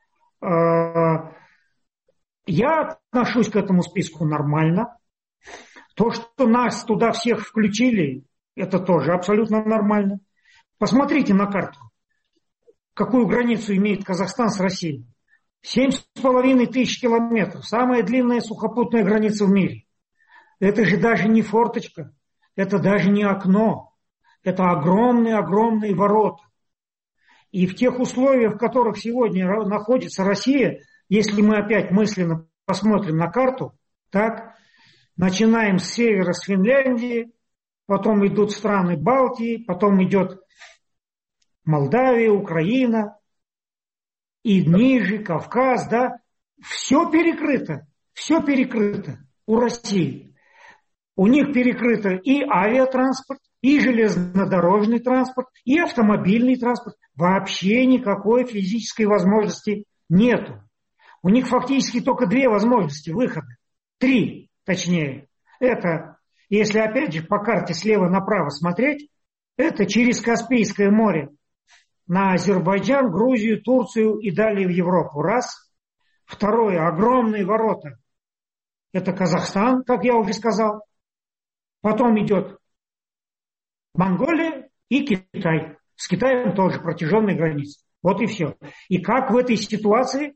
Я отношусь к этому списку нормально. То, что нас туда всех включили, это тоже абсолютно нормально. Посмотрите на карту, какую границу имеет Казахстан с Россией. 7,5 тысяч километров. Самая длинная сухопутная граница в мире. Это же даже не форточка. Это даже не окно. Это огромные-огромные ворота. И в тех условиях, в которых сегодня находится Россия, если мы опять мысленно посмотрим на карту, так, начинаем с севера, с Финляндии, потом идут страны Балтии, потом идет Молдавия, Украина, и ниже Кавказ, да, все перекрыто у России. У них перекрыто и авиатранспорт, и железнодорожный транспорт, и автомобильный транспорт. Вообще никакой физической возможности нету. У них фактически только 2 возможности выхода. 3, точнее. Это, если опять же по карте слева направо смотреть, это через Каспийское море на Азербайджан, Грузию, Турцию и далее в Европу. Раз. Второе, огромные ворота. Это Казахстан, как я уже сказал. Потом идет Монголия и Китай. С Китаем тоже протяженные границы. Вот и все. И как в этой ситуации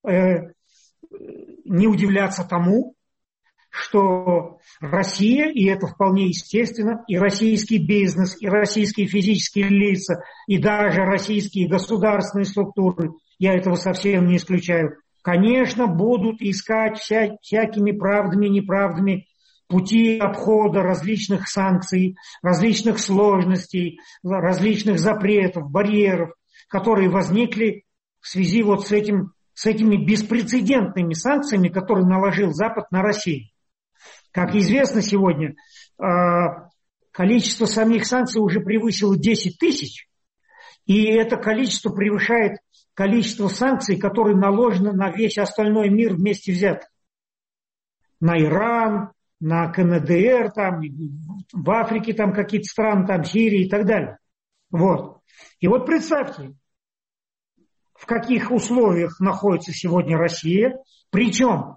не удивляться тому, что Россия, и это вполне естественно, и российский бизнес, и российские физические лица, и даже российские государственные структуры, я этого совсем не исключаю, конечно, будут искать всякими правдами, неправдами пути обхода различных санкций, различных сложностей, различных запретов, барьеров, которые возникли в связи вот с этими беспрецедентными санкциями, которые наложил Запад на Россию. Как известно сегодня, количество самих санкций уже превысило 10 тысяч, и это количество превышает количество санкций, которые наложены на весь остальной мир вместе взят. На Иран, на КНДР, там, в Африке там какие-то страны, там, Сирия и так далее. Вот. И вот представьте, в каких условиях находится сегодня Россия. Причем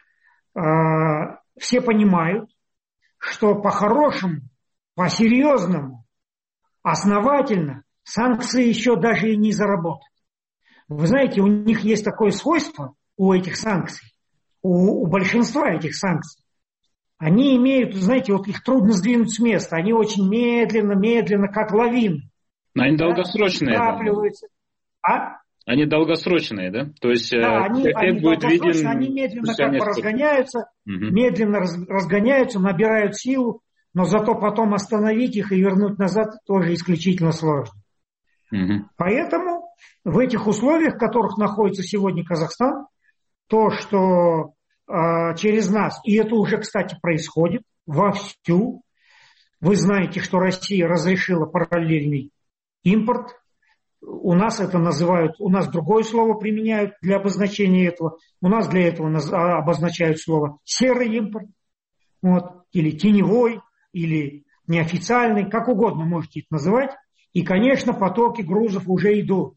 все понимают, что по-хорошему, по-серьезному, основательно санкции еще даже и не заработают. Вы знаете, у них есть такое свойство, у этих санкций, у большинства этих санкций. Они имеют, знаете, вот их трудно сдвинуть с места. Они очень медленно, как лавины. Но они долгосрочные. Накапливаются. А? Они долгосрочные, да? То есть да, они будет виден... Они медленно как бы разгоняются, медленно разгоняются, набирают силу, но зато потом остановить их и вернуть назад тоже исключительно сложно. Поэтому в этих условиях, в которых находится сегодня Казахстан, то, что через нас, и это уже, кстати, происходит вовсю, вы знаете, что Россия разрешила параллельный импорт. У нас это называют, у нас другое слово применяют для обозначения этого. У нас для этого обозначают слово серый импорт, вот, или теневой, или неофициальный, как угодно можете это называть. И, конечно, потоки грузов уже идут.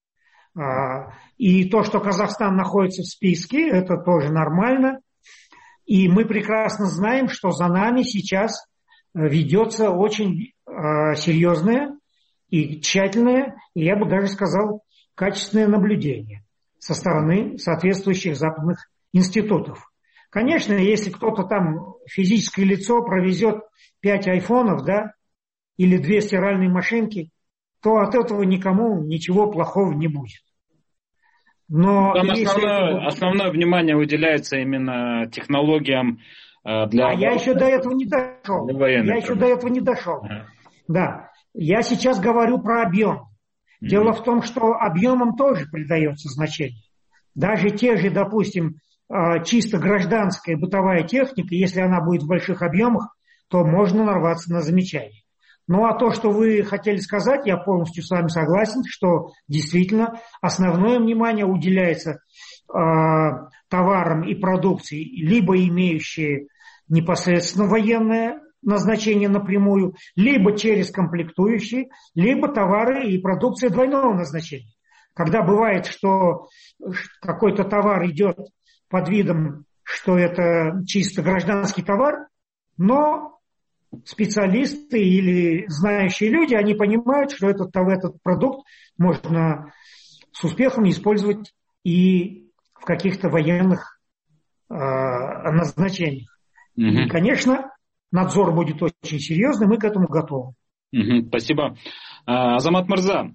И то, что Казахстан находится в списке, это тоже нормально. И мы прекрасно знаем, что за нами сейчас ведется очень серьезное и тщательное, и я бы даже сказал, качественное наблюдение со стороны соответствующих западных институтов. Конечно, если кто-то там, физическое лицо, провезет 5 айфонов, да, или 2 стиральные машинки, то от этого никому ничего плохого не будет. Но там основное внимание уделяется именно технологиям для... я еще до этого не дошел. Да. Я сейчас говорю про объем. Дело в том, что объемам тоже придается значение. Даже те же, допустим, чисто гражданская бытовая техника, если она будет в больших объемах, то можно нарваться на замечание. Ну а то, что вы хотели сказать, я полностью с вами согласен, что действительно основное внимание уделяется товарам и продукции, либо имеющие непосредственно военное назначение напрямую, либо через комплектующие, либо товары и продукция двойного назначения. Когда бывает, что какой-то товар идет под видом, что это чисто гражданский товар, но специалисты или знающие люди, они понимают, что этот продукт можно с успехом использовать и в каких-то военных назначениях. И, конечно, надзор будет очень серьезный, мы к этому готовы. Спасибо. Азамат Мырза,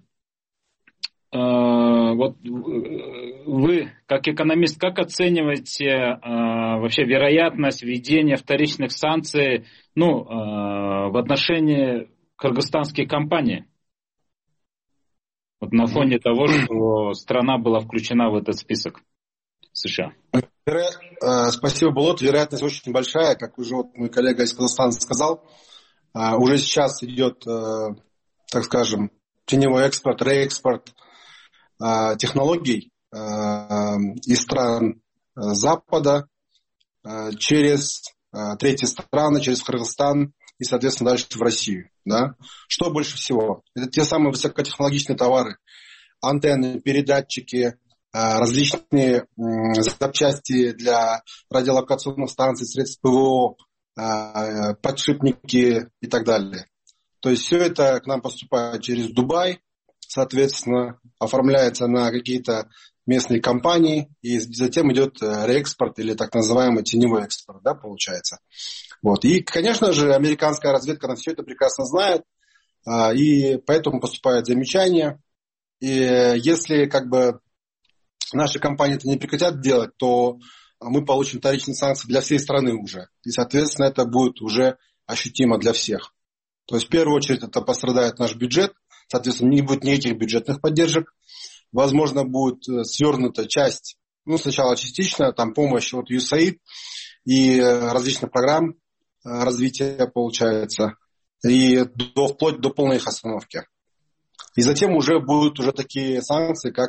вот вы, как экономист, как оцениваете вообще вероятность введения вторичных санкций в отношении кыргызстанских компаний? Вот на фоне того, что страна была включена в этот список США. Спасибо, Болот. Вероятность очень большая, как уже мой коллега из Казахстана сказал. Уже сейчас идет, так скажем, теневой экспорт, реэкспорт технологий из стран Запада через третьи страны, через Кыргызстан и, соответственно, дальше в Россию. Да? Что больше всего? Это те самые высокотехнологичные товары. Антенны, передатчики, различные запчасти для радиолокационных станций, средств ПВО, подшипники и так далее. То есть все это к нам поступает через Дубай, соответственно, оформляется на какие-то местные компании, и затем идет реэкспорт или так называемый теневой экспорт, да, получается. Вот. И, конечно же, американская разведка на все это прекрасно знает, и поэтому поступают замечания. И если наши компании это не прекратят делать, то мы получим вторичные санкции для всей страны уже. И, соответственно, это будет уже ощутимо для всех. То есть, в первую очередь, это пострадает наш бюджет. Соответственно, не будет никаких бюджетных поддержек. Возможно, будет свернута часть, сначала частично, там помощь от USAID и различных программ развития, получается. и вплоть до полной их остановки. И затем уже будут такие санкции, как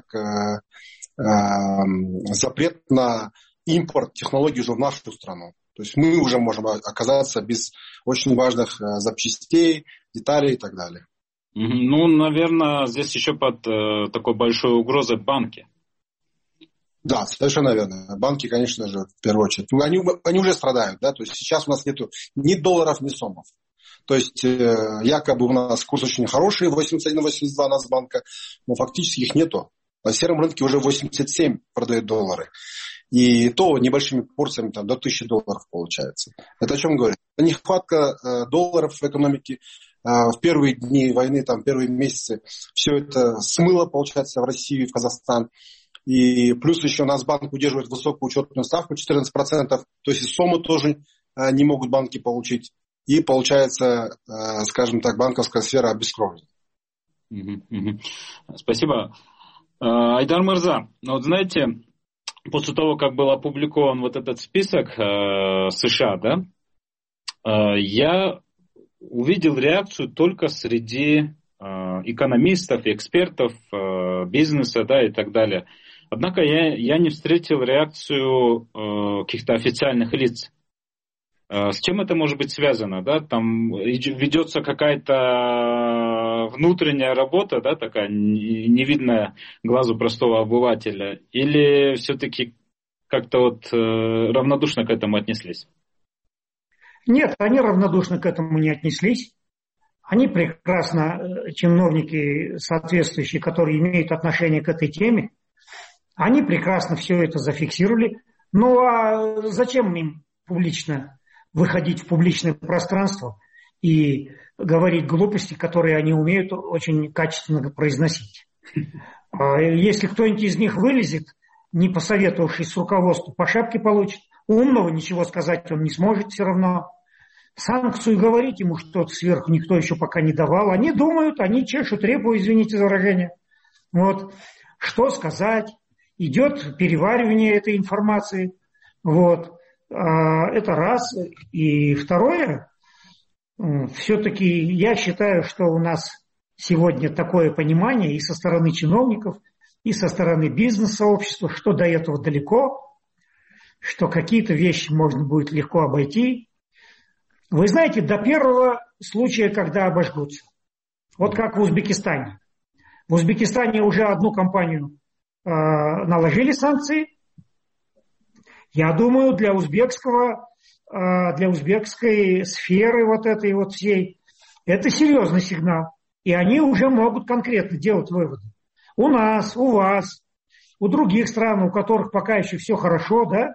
запрет на импорт технологий уже в нашу страну. То есть мы уже можем оказаться без очень важных запчастей, деталей и так далее. Ну, наверное, здесь еще под такой большой угрозой банки. Да, совершенно верно. Банки, конечно же, в первую очередь. Они уже страдают, да, то есть сейчас у нас нету ни долларов, ни сомов. То есть якобы у нас курс очень хороший, 81-82 Нацбанка, но фактически их нету. На сером рынке уже 87 продают доллары. И то небольшими порциями до $1000 получается. Это о чем говорит? Нехватка долларов в экономике. В первые дни войны, первые месяцы все это смыло, получается, в Россию и в Казахстан. И плюс еще Нацбанк удерживает высокую учетную ставку 14%. То есть и сомы тоже не могут банки получить. И получается, скажем так, банковская сфера обескровлена. Спасибо. Айдар Мырза, вот знаете, после того, как был опубликован вот этот список США, да, я увидел реакцию только среди экономистов, экспертов, бизнеса, да, и так далее. Однако я не встретил реакцию каких-то официальных лиц. С чем это может быть связано? Да? Там ведется какая-то внутренняя работа, да, такая невидная глазу простого обывателя, или все-таки как-то равнодушно к этому отнеслись? Нет, они равнодушно к этому не отнеслись. Они прекрасно, чиновники соответствующие, которые имеют отношение к этой теме, они прекрасно все это зафиксировали. Ну а зачем им публично выходить в публичное пространство и говорить глупости, которые они умеют очень качественно произносить? Если кто-нибудь из них вылезет, не посоветовавшись с руководством, по шапке получит. Умного ничего сказать он не сможет все равно. Санкцию говорить ему что-то сверху никто еще пока не давал. Они думают, они чешут репу, извините за выражение. Вот. Что сказать? Идет переваривание этой информации. Вот. Это раз. И второе, все-таки я считаю, что у нас сегодня такое понимание и со стороны чиновников, и со стороны бизнес-сообщества, что до этого далеко, что какие-то вещи можно будет легко обойти. Вы знаете, до первого случая, когда обожгутся. Вот как в Узбекистане. В Узбекистане уже одну компанию наложили санкции. Я думаю, для узбекской сферы вот этой вот всей, это серьезный сигнал. И они уже могут конкретно делать выводы. У нас, у вас, у других стран, у которых пока еще все хорошо, да,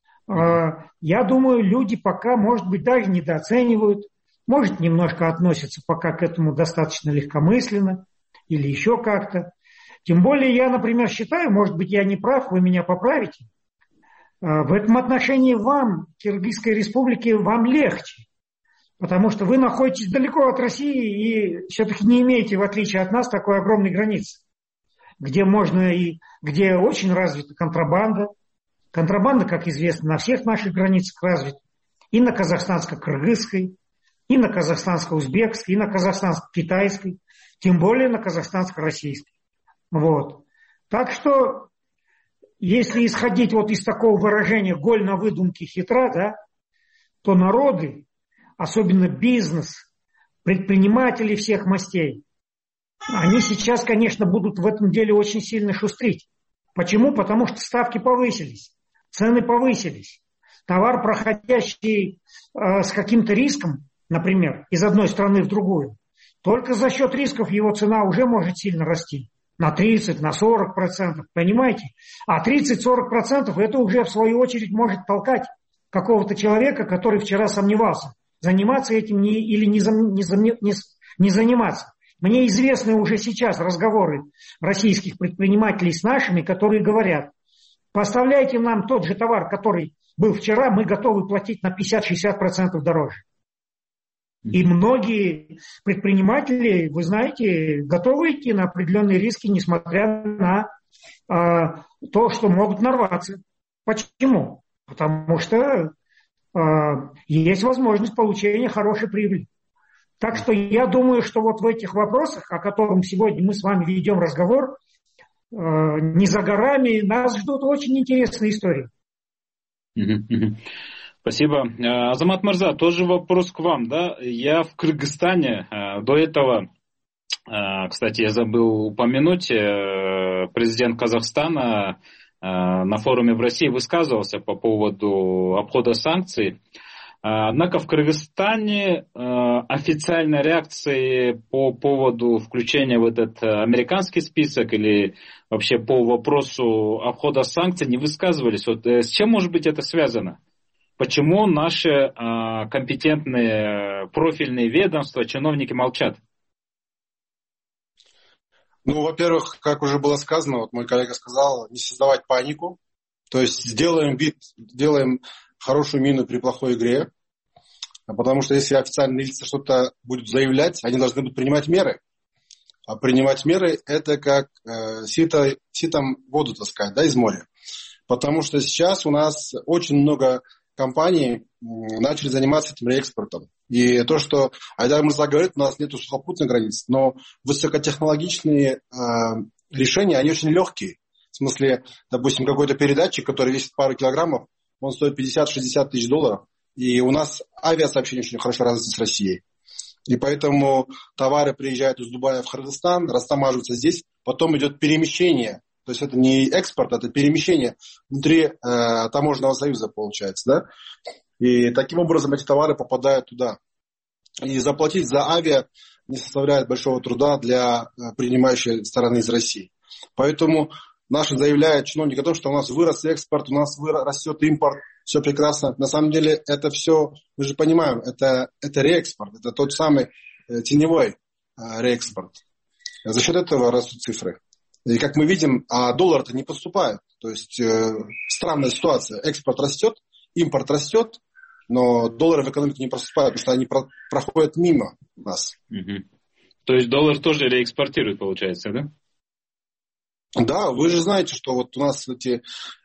я думаю, люди пока, может быть, даже недооценивают, может, немножко относятся пока к этому достаточно легкомысленно или еще как-то. Тем более я, например, считаю, может быть, я не прав, вы меня поправите. В этом отношении вам, Киргизской республике, вам легче. Потому что вы находитесь далеко от России и все-таки не имеете, в отличие от нас, такой огромной границы, где можно и где очень развита контрабанда. Контрабанда, как известно, на всех наших границах развита. И на казахстанско-кыргызской, и на казахстанско-узбекской, и на казахстанско-китайской, тем более на казахстанско-российской. Вот. Так что, если исходить вот из такого выражения «голь на выдумке хитра», да, то народы, особенно бизнес, предприниматели всех мастей, они сейчас, конечно, будут в этом деле очень сильно шустрить. Почему? Потому что ставки повысились, цены повысились. Товар, проходящий с каким-то риском, например, из одной страны в другую, только за счет рисков его цена уже может сильно расти. На 30, на 40%, понимаете? А 30-40% это уже в свою очередь может толкать какого-то человека, который вчера сомневался, заниматься этим или не заниматься. Мне известны уже сейчас разговоры российских предпринимателей с нашими, которые говорят: поставляйте нам тот же товар, который был вчера, мы готовы платить на 50-60% дороже. И многие предприниматели, вы знаете, готовы идти на определенные риски, несмотря на то, что могут нарваться. Почему? Потому что есть возможность получения хорошей прибыли. Так что я думаю, что вот в этих вопросах, о которых сегодня мы с вами ведем разговор, не за горами нас ждут очень интересные истории. Спасибо. Азамат Мырза, тоже вопрос к вам. Да? Я в Кыргызстане до этого, кстати, я забыл упомянуть, президент Казахстана на форуме в России высказывался по поводу обхода санкций. Однако в Кыргызстане официальной реакции по поводу включения в этот американский список или вообще по вопросу обхода санкций не высказывались. Вот с чем может быть это связано? Почему наши компетентные профильные ведомства, чиновники молчат? Ну, во-первых, как уже было сказано, вот мой коллега сказал, не создавать панику. То есть сделаем хорошую мину при плохой игре. Потому что если официальные лица что-то будут заявлять, они должны будут принимать меры. А принимать меры – это как ситом воду таскать, да, из моря. Потому что сейчас у нас очень много компаний начали заниматься этим реэкспортом. И то, что Айдар Мырза говорит, у нас нет сухопутных границ, но высокотехнологичные решения, они очень легкие. В смысле, допустим, какой-то передатчик, который весит пару килограммов, он стоит 50-60 тысяч долларов. И у нас авиасообщение очень хорошо развито с Россией. И поэтому товары приезжают из Дубая в Кыргызстан, растамаживаются здесь, потом идет перемещение. То есть это не экспорт, это перемещение внутри таможенного союза получается. Да? И таким образом эти товары попадают туда. И заплатить за авиа не составляет большого труда для принимающей стороны из России. Поэтому наши заявляют чиновники о том, что у нас вырос экспорт, у нас растет импорт, все прекрасно. На самом деле это все, мы же понимаем, это реэкспорт, это тот самый теневой реэкспорт. За счет этого растут цифры. И как мы видим, доллар-то не поступает. То есть странная ситуация. Экспорт растет, импорт растет, но доллары в экономике не поступают, потому что они проходят мимо нас. То есть доллар тоже реэкспортирует, получается, да? Да, вы же знаете, что вот у нас эти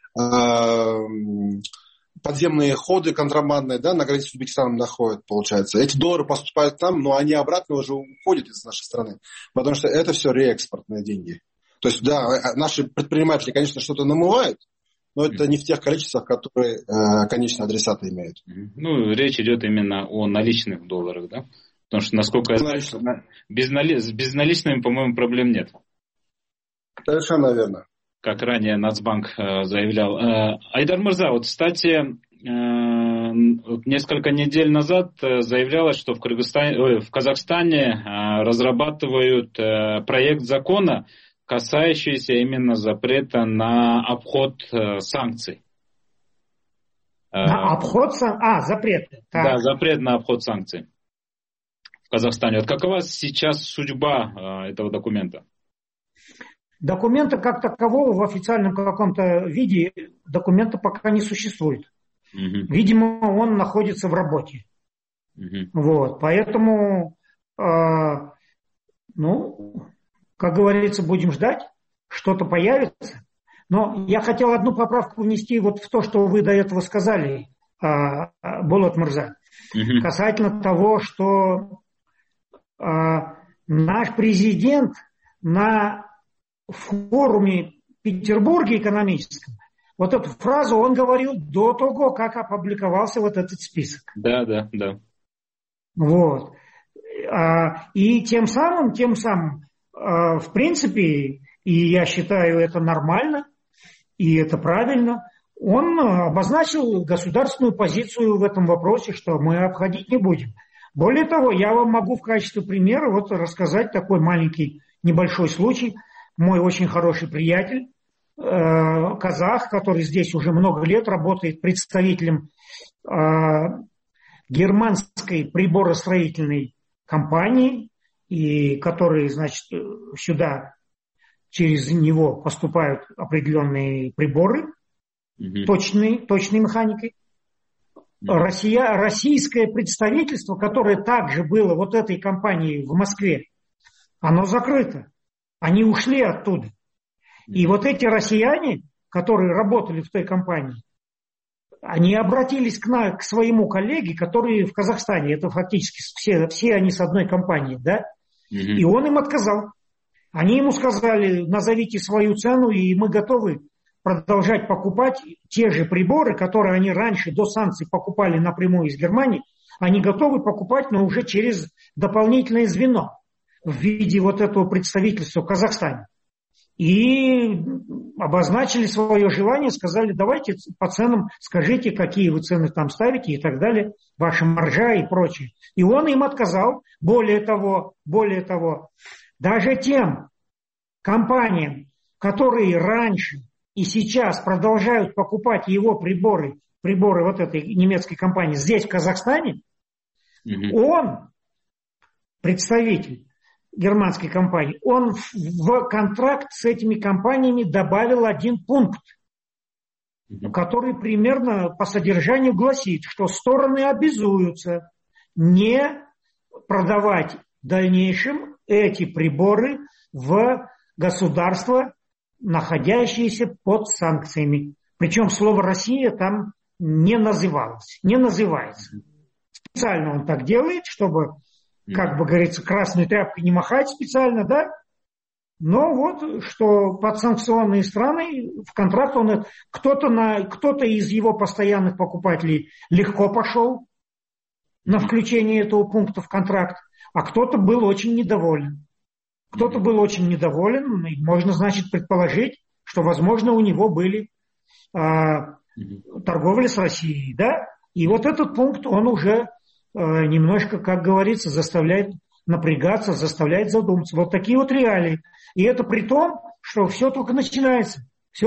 подземные ходы контрабандные, да, на границе с Узбекистаном находят, получается. Эти доллары поступают к нам, но они обратно уже уходят из нашей страны, потому что это все реэкспортные деньги. То есть, да, наши предприниматели, конечно, что-то намывают, но это не в тех количествах, которые конечные адресаты имеют. Ну, речь идет именно о наличных долларах, да? Потому что, насколько я знаю, с безналичными, по-моему, проблем нет. Совершенно верно. Как ранее Нацбанк заявлял. Айдар Мырза, вот, кстати, несколько недель назад заявлялось, что в Казахстане разрабатывают проект закона, касающийся именно запрета на обход санкций. На обход санкций? Запрет. Да, запрет на обход санкций в Казахстане. Вот какова сейчас судьба этого документа? Документа как такового в официальном каком-то виде документа пока не существует. Видимо, он находится в работе. Вот, поэтому, как говорится, будем ждать, что-то появится. Но я хотел одну поправку внести вот в то, что вы до этого сказали, Болот Мырза, касательно того, что наш президент на форуме в Петербурге экономическом, вот эту фразу он говорил до того, как опубликовался вот этот список. Да. Вот. И тем самым, в принципе, и я считаю это нормально, и это правильно, он обозначил государственную позицию в этом вопросе, что мы обходить не будем. Более того, я вам могу в качестве примера вот рассказать такой маленький небольшой случай. Мой очень хороший приятель, казах, который здесь уже много лет работает представителем германской приборостроительной компании, и который, значит, сюда через него поступают определенные приборы, точной механикой. Российское представительство, которое также было вот этой компанией в Москве, оно закрыто. Они ушли оттуда. И вот эти россияне, которые работали в той компании, они обратились к своему коллеге, который в Казахстане, это фактически все они с одной компании, да, и он им отказал. Они ему сказали: назовите свою цену, и мы готовы продолжать покупать те же приборы, которые они раньше до санкций покупали напрямую из Германии, они готовы покупать, но уже через дополнительное звено в виде вот этого представительства в Казахстане. И обозначили свое желание, сказали: давайте по ценам скажите, какие вы цены там ставите и так далее, ваша маржа и прочее. И он им отказал. Более того, даже тем компаниям, которые раньше и сейчас продолжают покупать его приборы вот этой немецкой компании здесь, в Казахстане, он, представитель германской компании, он в контракт с этими компаниями добавил один пункт, который примерно по содержанию гласит, что стороны обязуются не продавать в дальнейшем эти приборы в государства, находящиеся под санкциями. Причем слово «Россия» там не называется. Специально он так делает, чтобы, как бы говорится, красной тряпкой не махать специально, да? Но вот, что подсанкционные страны в контракт кто-то из его постоянных покупателей легко пошел на включение этого пункта в контракт, а кто-то был очень недоволен. И можно, значит, предположить, что, возможно, у него были торговля с Россией, да? И вот этот пункт, он уже немножко, как говорится, заставляет напрягаться, заставляет задуматься. Вот такие вот реалии. И это при том, что все только начинается.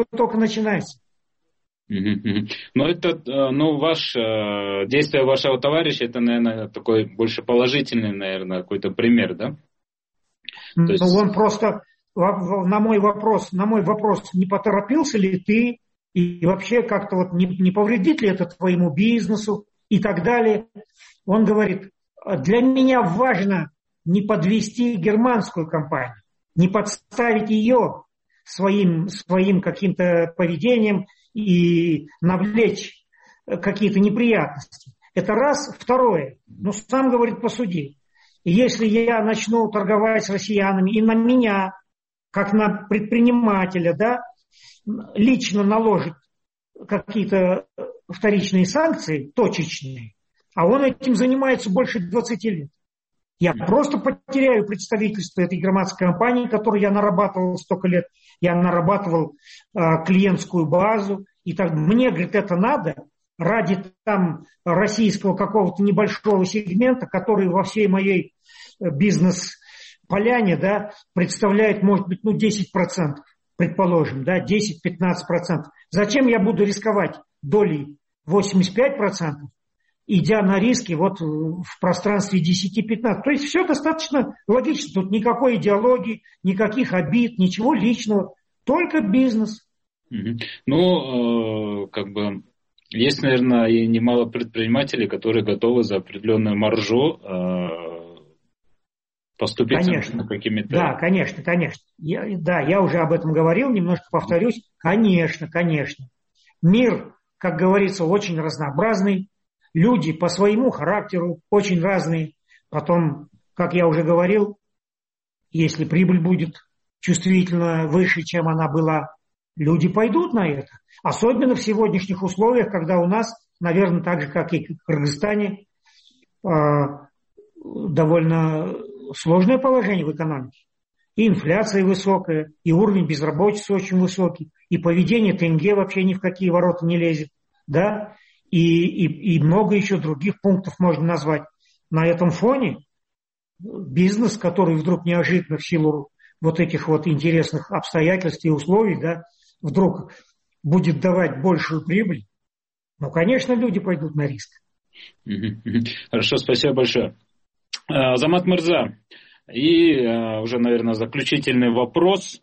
Но это, действие вашего товарища, это, наверное, такой больше положительный, наверное, какой-то пример, да? Он просто на мой вопрос, не поторопился ли ты, и вообще как-то вот не повредит ли это твоему бизнесу и так далее. Он говорит: для меня важно не подвести германскую компанию, не подставить ее своим каким-то поведением и навлечь какие-то неприятности. Это раз. Второе. Сам, говорит, посуди. Если я начну торговать с россиянами, и на меня, как на предпринимателя, да, лично наложит какие-то вторичные санкции, точечные, а он этим занимается больше 20 лет, я просто потеряю представительство этой германской компании, которую я нарабатывал столько лет. Я нарабатывал клиентскую базу. И так мне, говорит, это надо ради там российского какого-то небольшого сегмента, который во всей моей бизнес-поляне, да, представляет, может быть, 10%, предположим, да, 10-15%. Зачем я буду рисковать долей 85%, идя на риски вот в пространстве 10-15%? То есть все достаточно логично. Тут никакой идеологии, никаких обид, ничего личного, только бизнес. Есть, наверное, и немало предпринимателей, которые готовы за определенную маржу поступить какими-то... Да, конечно. Я уже об этом говорил, немножко повторюсь. Конечно. Мир, как говорится, очень разнообразный. Люди по своему характеру очень разные. Потом, как я уже говорил, если прибыль будет чувствительно выше, чем она была, люди пойдут на это. Особенно в сегодняшних условиях, когда у нас, наверное, так же, как и в Кыргызстане, довольно сложное положение в экономике. И инфляция высокая, и уровень безработицы очень высокий, и поведение тенге вообще ни в какие ворота не лезет, да, и много еще других пунктов можно назвать. На этом фоне бизнес, который вдруг неожиданно в силу вот этих вот интересных обстоятельств и условий, да, вдруг будет давать большую прибыль, конечно, люди пойдут на риск. Хорошо, спасибо большое. Азамат Мырза, и уже, наверное, заключительный вопрос.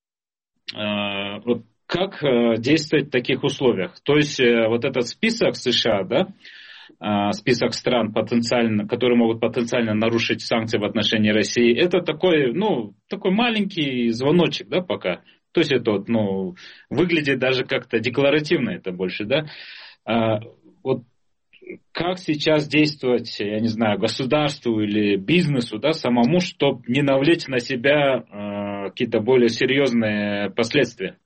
Как действовать в таких условиях? То есть вот этот список США, да, список стран, которые могут потенциально нарушить санкции в отношении России, это такой маленький звоночек, да, пока. То есть это выглядит даже как-то декларативно это больше, да. Вот как сейчас действовать, я не знаю, государству или бизнесу, да, самому, чтобы не навлечь на себя какие-то более серьезные последствия?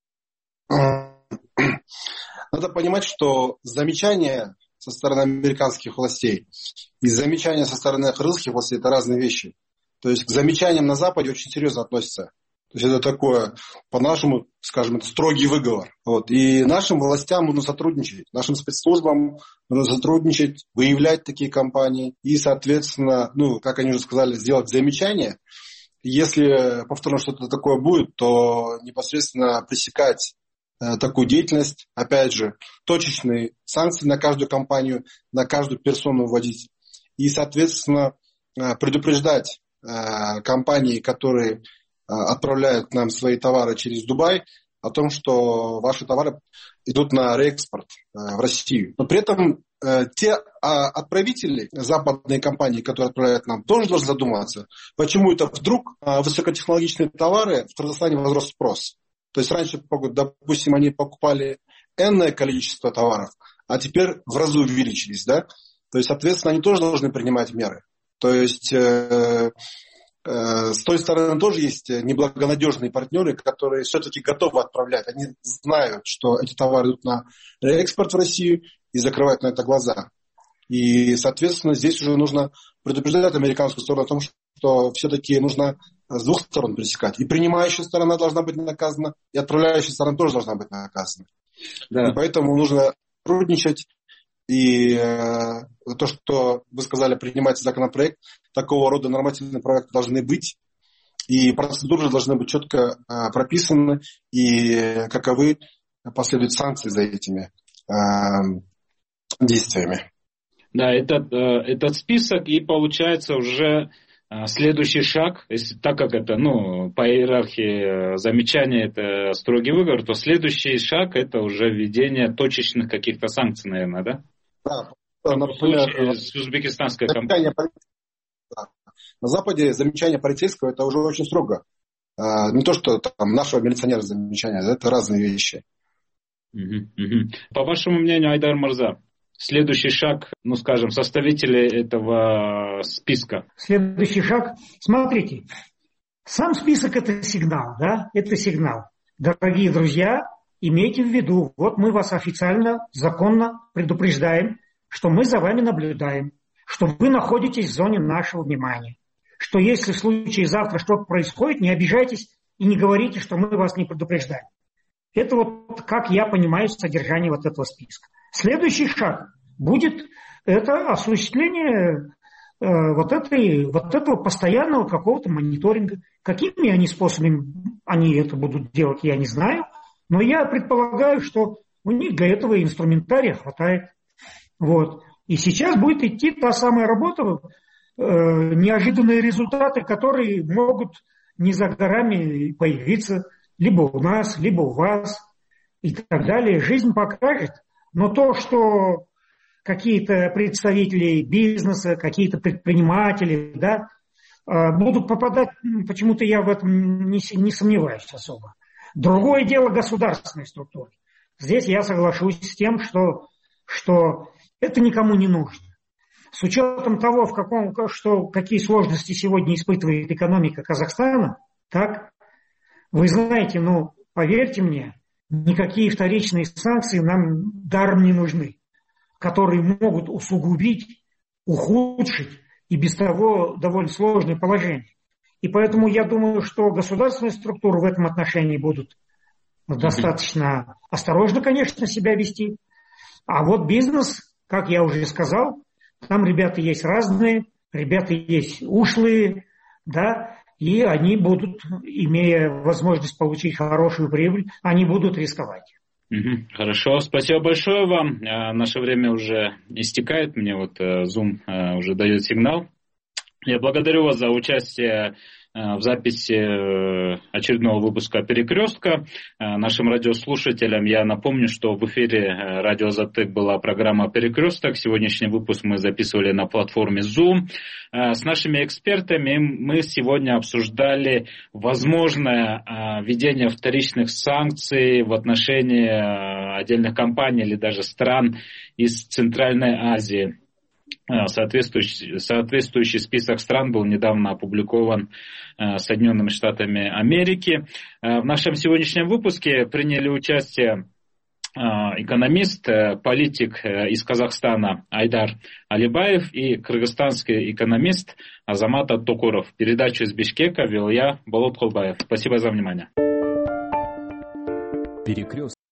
Надо понимать, что замечания со стороны американских властей и замечания со стороны русских властей – это разные вещи. То есть к замечаниям на Западе очень серьезно относятся. То есть это такое, по-нашему, скажем, это строгий выговор. Вот. И нашим властям нужно сотрудничать, нашим спецслужбам нужно сотрудничать, выявлять такие компании и, соответственно, как они уже сказали, сделать замечания. Если повторно что-то такое будет, то непосредственно пресекать такую деятельность, опять же, точечные санкции на каждую компанию, на каждую персону вводить. И, соответственно, предупреждать компании, которые отправляют нам свои товары через Дубай, о том, что ваши товары идут на реэкспорт в Россию. Но при этом те отправители, западные компании, которые отправляют нам, тоже должны задуматься, почему это вдруг высокотехнологичные товары в Кыргызстане возрос спрос. То есть раньше, допустим, они покупали энное количество товаров, а теперь в разы увеличились, да? То есть, соответственно, они тоже должны принимать меры. То есть с той стороны тоже есть неблагонадежные партнеры, которые все-таки готовы отправлять. Они знают, что эти товары идут на реэкспорт в Россию и закрывают на это глаза. И, соответственно, здесь уже нужно предупреждать американскую сторону о том, что все-таки нужно с двух сторон пресекать. И принимающая сторона должна быть наказана, и отправляющая сторона тоже должна быть наказана. Да. И поэтому нужно сотрудничать. И то, что вы сказали, принимать законопроект, такого рода нормативные проекты должны быть. И процедуры должны быть четко прописаны. И каковы последуют санкции за этими действиями. Да, этот список, и получается уже следующий шаг, если, так как это, по иерархии замечания это строгий выговор, то следующий шаг это уже введение точечных каких-то санкций, наверное, да? Да, например, с узбекистанской компанией. На Западе замечание полицейского это уже очень строго. Не то, что там нашего милиционера замечания, это разные вещи. По вашему мнению, Айдар Мырза, следующий шаг, скажем, составителей этого списка? Следующий шаг, смотрите, сам список это сигнал, да, это сигнал. Дорогие друзья, имейте в виду, вот мы вас официально, законно предупреждаем, что мы за вами наблюдаем, что вы находитесь в зоне нашего внимания, что если в случае завтра что-то происходит, не обижайтесь и не говорите, что мы вас не предупреждаем. Это вот как я понимаю содержание вот этого списка. Следующий шаг будет это осуществление вот этого постоянного какого-то мониторинга. Какими они способами они это будут делать, я не знаю. Но я предполагаю, что у них для этого инструментария хватает. Вот. И сейчас будет идти та самая работа, неожиданные результаты, которые могут не за горами появиться либо у нас, либо у вас и так далее. Жизнь покажет. Но то, что какие-то представители бизнеса, какие-то предприниматели, да, будут попадать, почему-то я в этом не сомневаюсь особо. Другое дело государственной структуры. Здесь я соглашусь с тем, что это никому не нужно. С учетом того, какие сложности сегодня испытывает экономика Казахстана, так, вы знаете, поверьте мне, никакие вторичные санкции нам даром не нужны, которые могут усугубить, ухудшить и без того довольно сложное положение. И поэтому я думаю, что государственные структуры в этом отношении будут достаточно осторожно, конечно, себя вести. А вот бизнес, как я уже сказал, там ребята есть разные, ребята есть ушлые, да, и они будут, имея возможность получить хорошую прибыль, они будут рисковать. Хорошо, спасибо большое вам. Наше время уже истекает, мне Zoom уже дает сигнал. Я благодарю вас за участие в записи очередного выпуска «Перекрестка». Нашим радиослушателям я напомню, что в эфире радио «Азаттык» была программа «Перекресток». Сегодняшний выпуск мы записывали на платформе Zoom. С нашими экспертами мы сегодня обсуждали возможное введение вторичных санкций в отношении отдельных компаний или даже стран из Центральной Азии. Соответствующий список стран был недавно опубликован Соединенными Штатами Америки. В нашем сегодняшнем выпуске приняли участие экономист, политик из Казахстана Айдар Алибаев и кыргызстанский экономист Азамат Аттокуров. Передачу из Бишкека вел я, Болот Колбаев. Спасибо за внимание.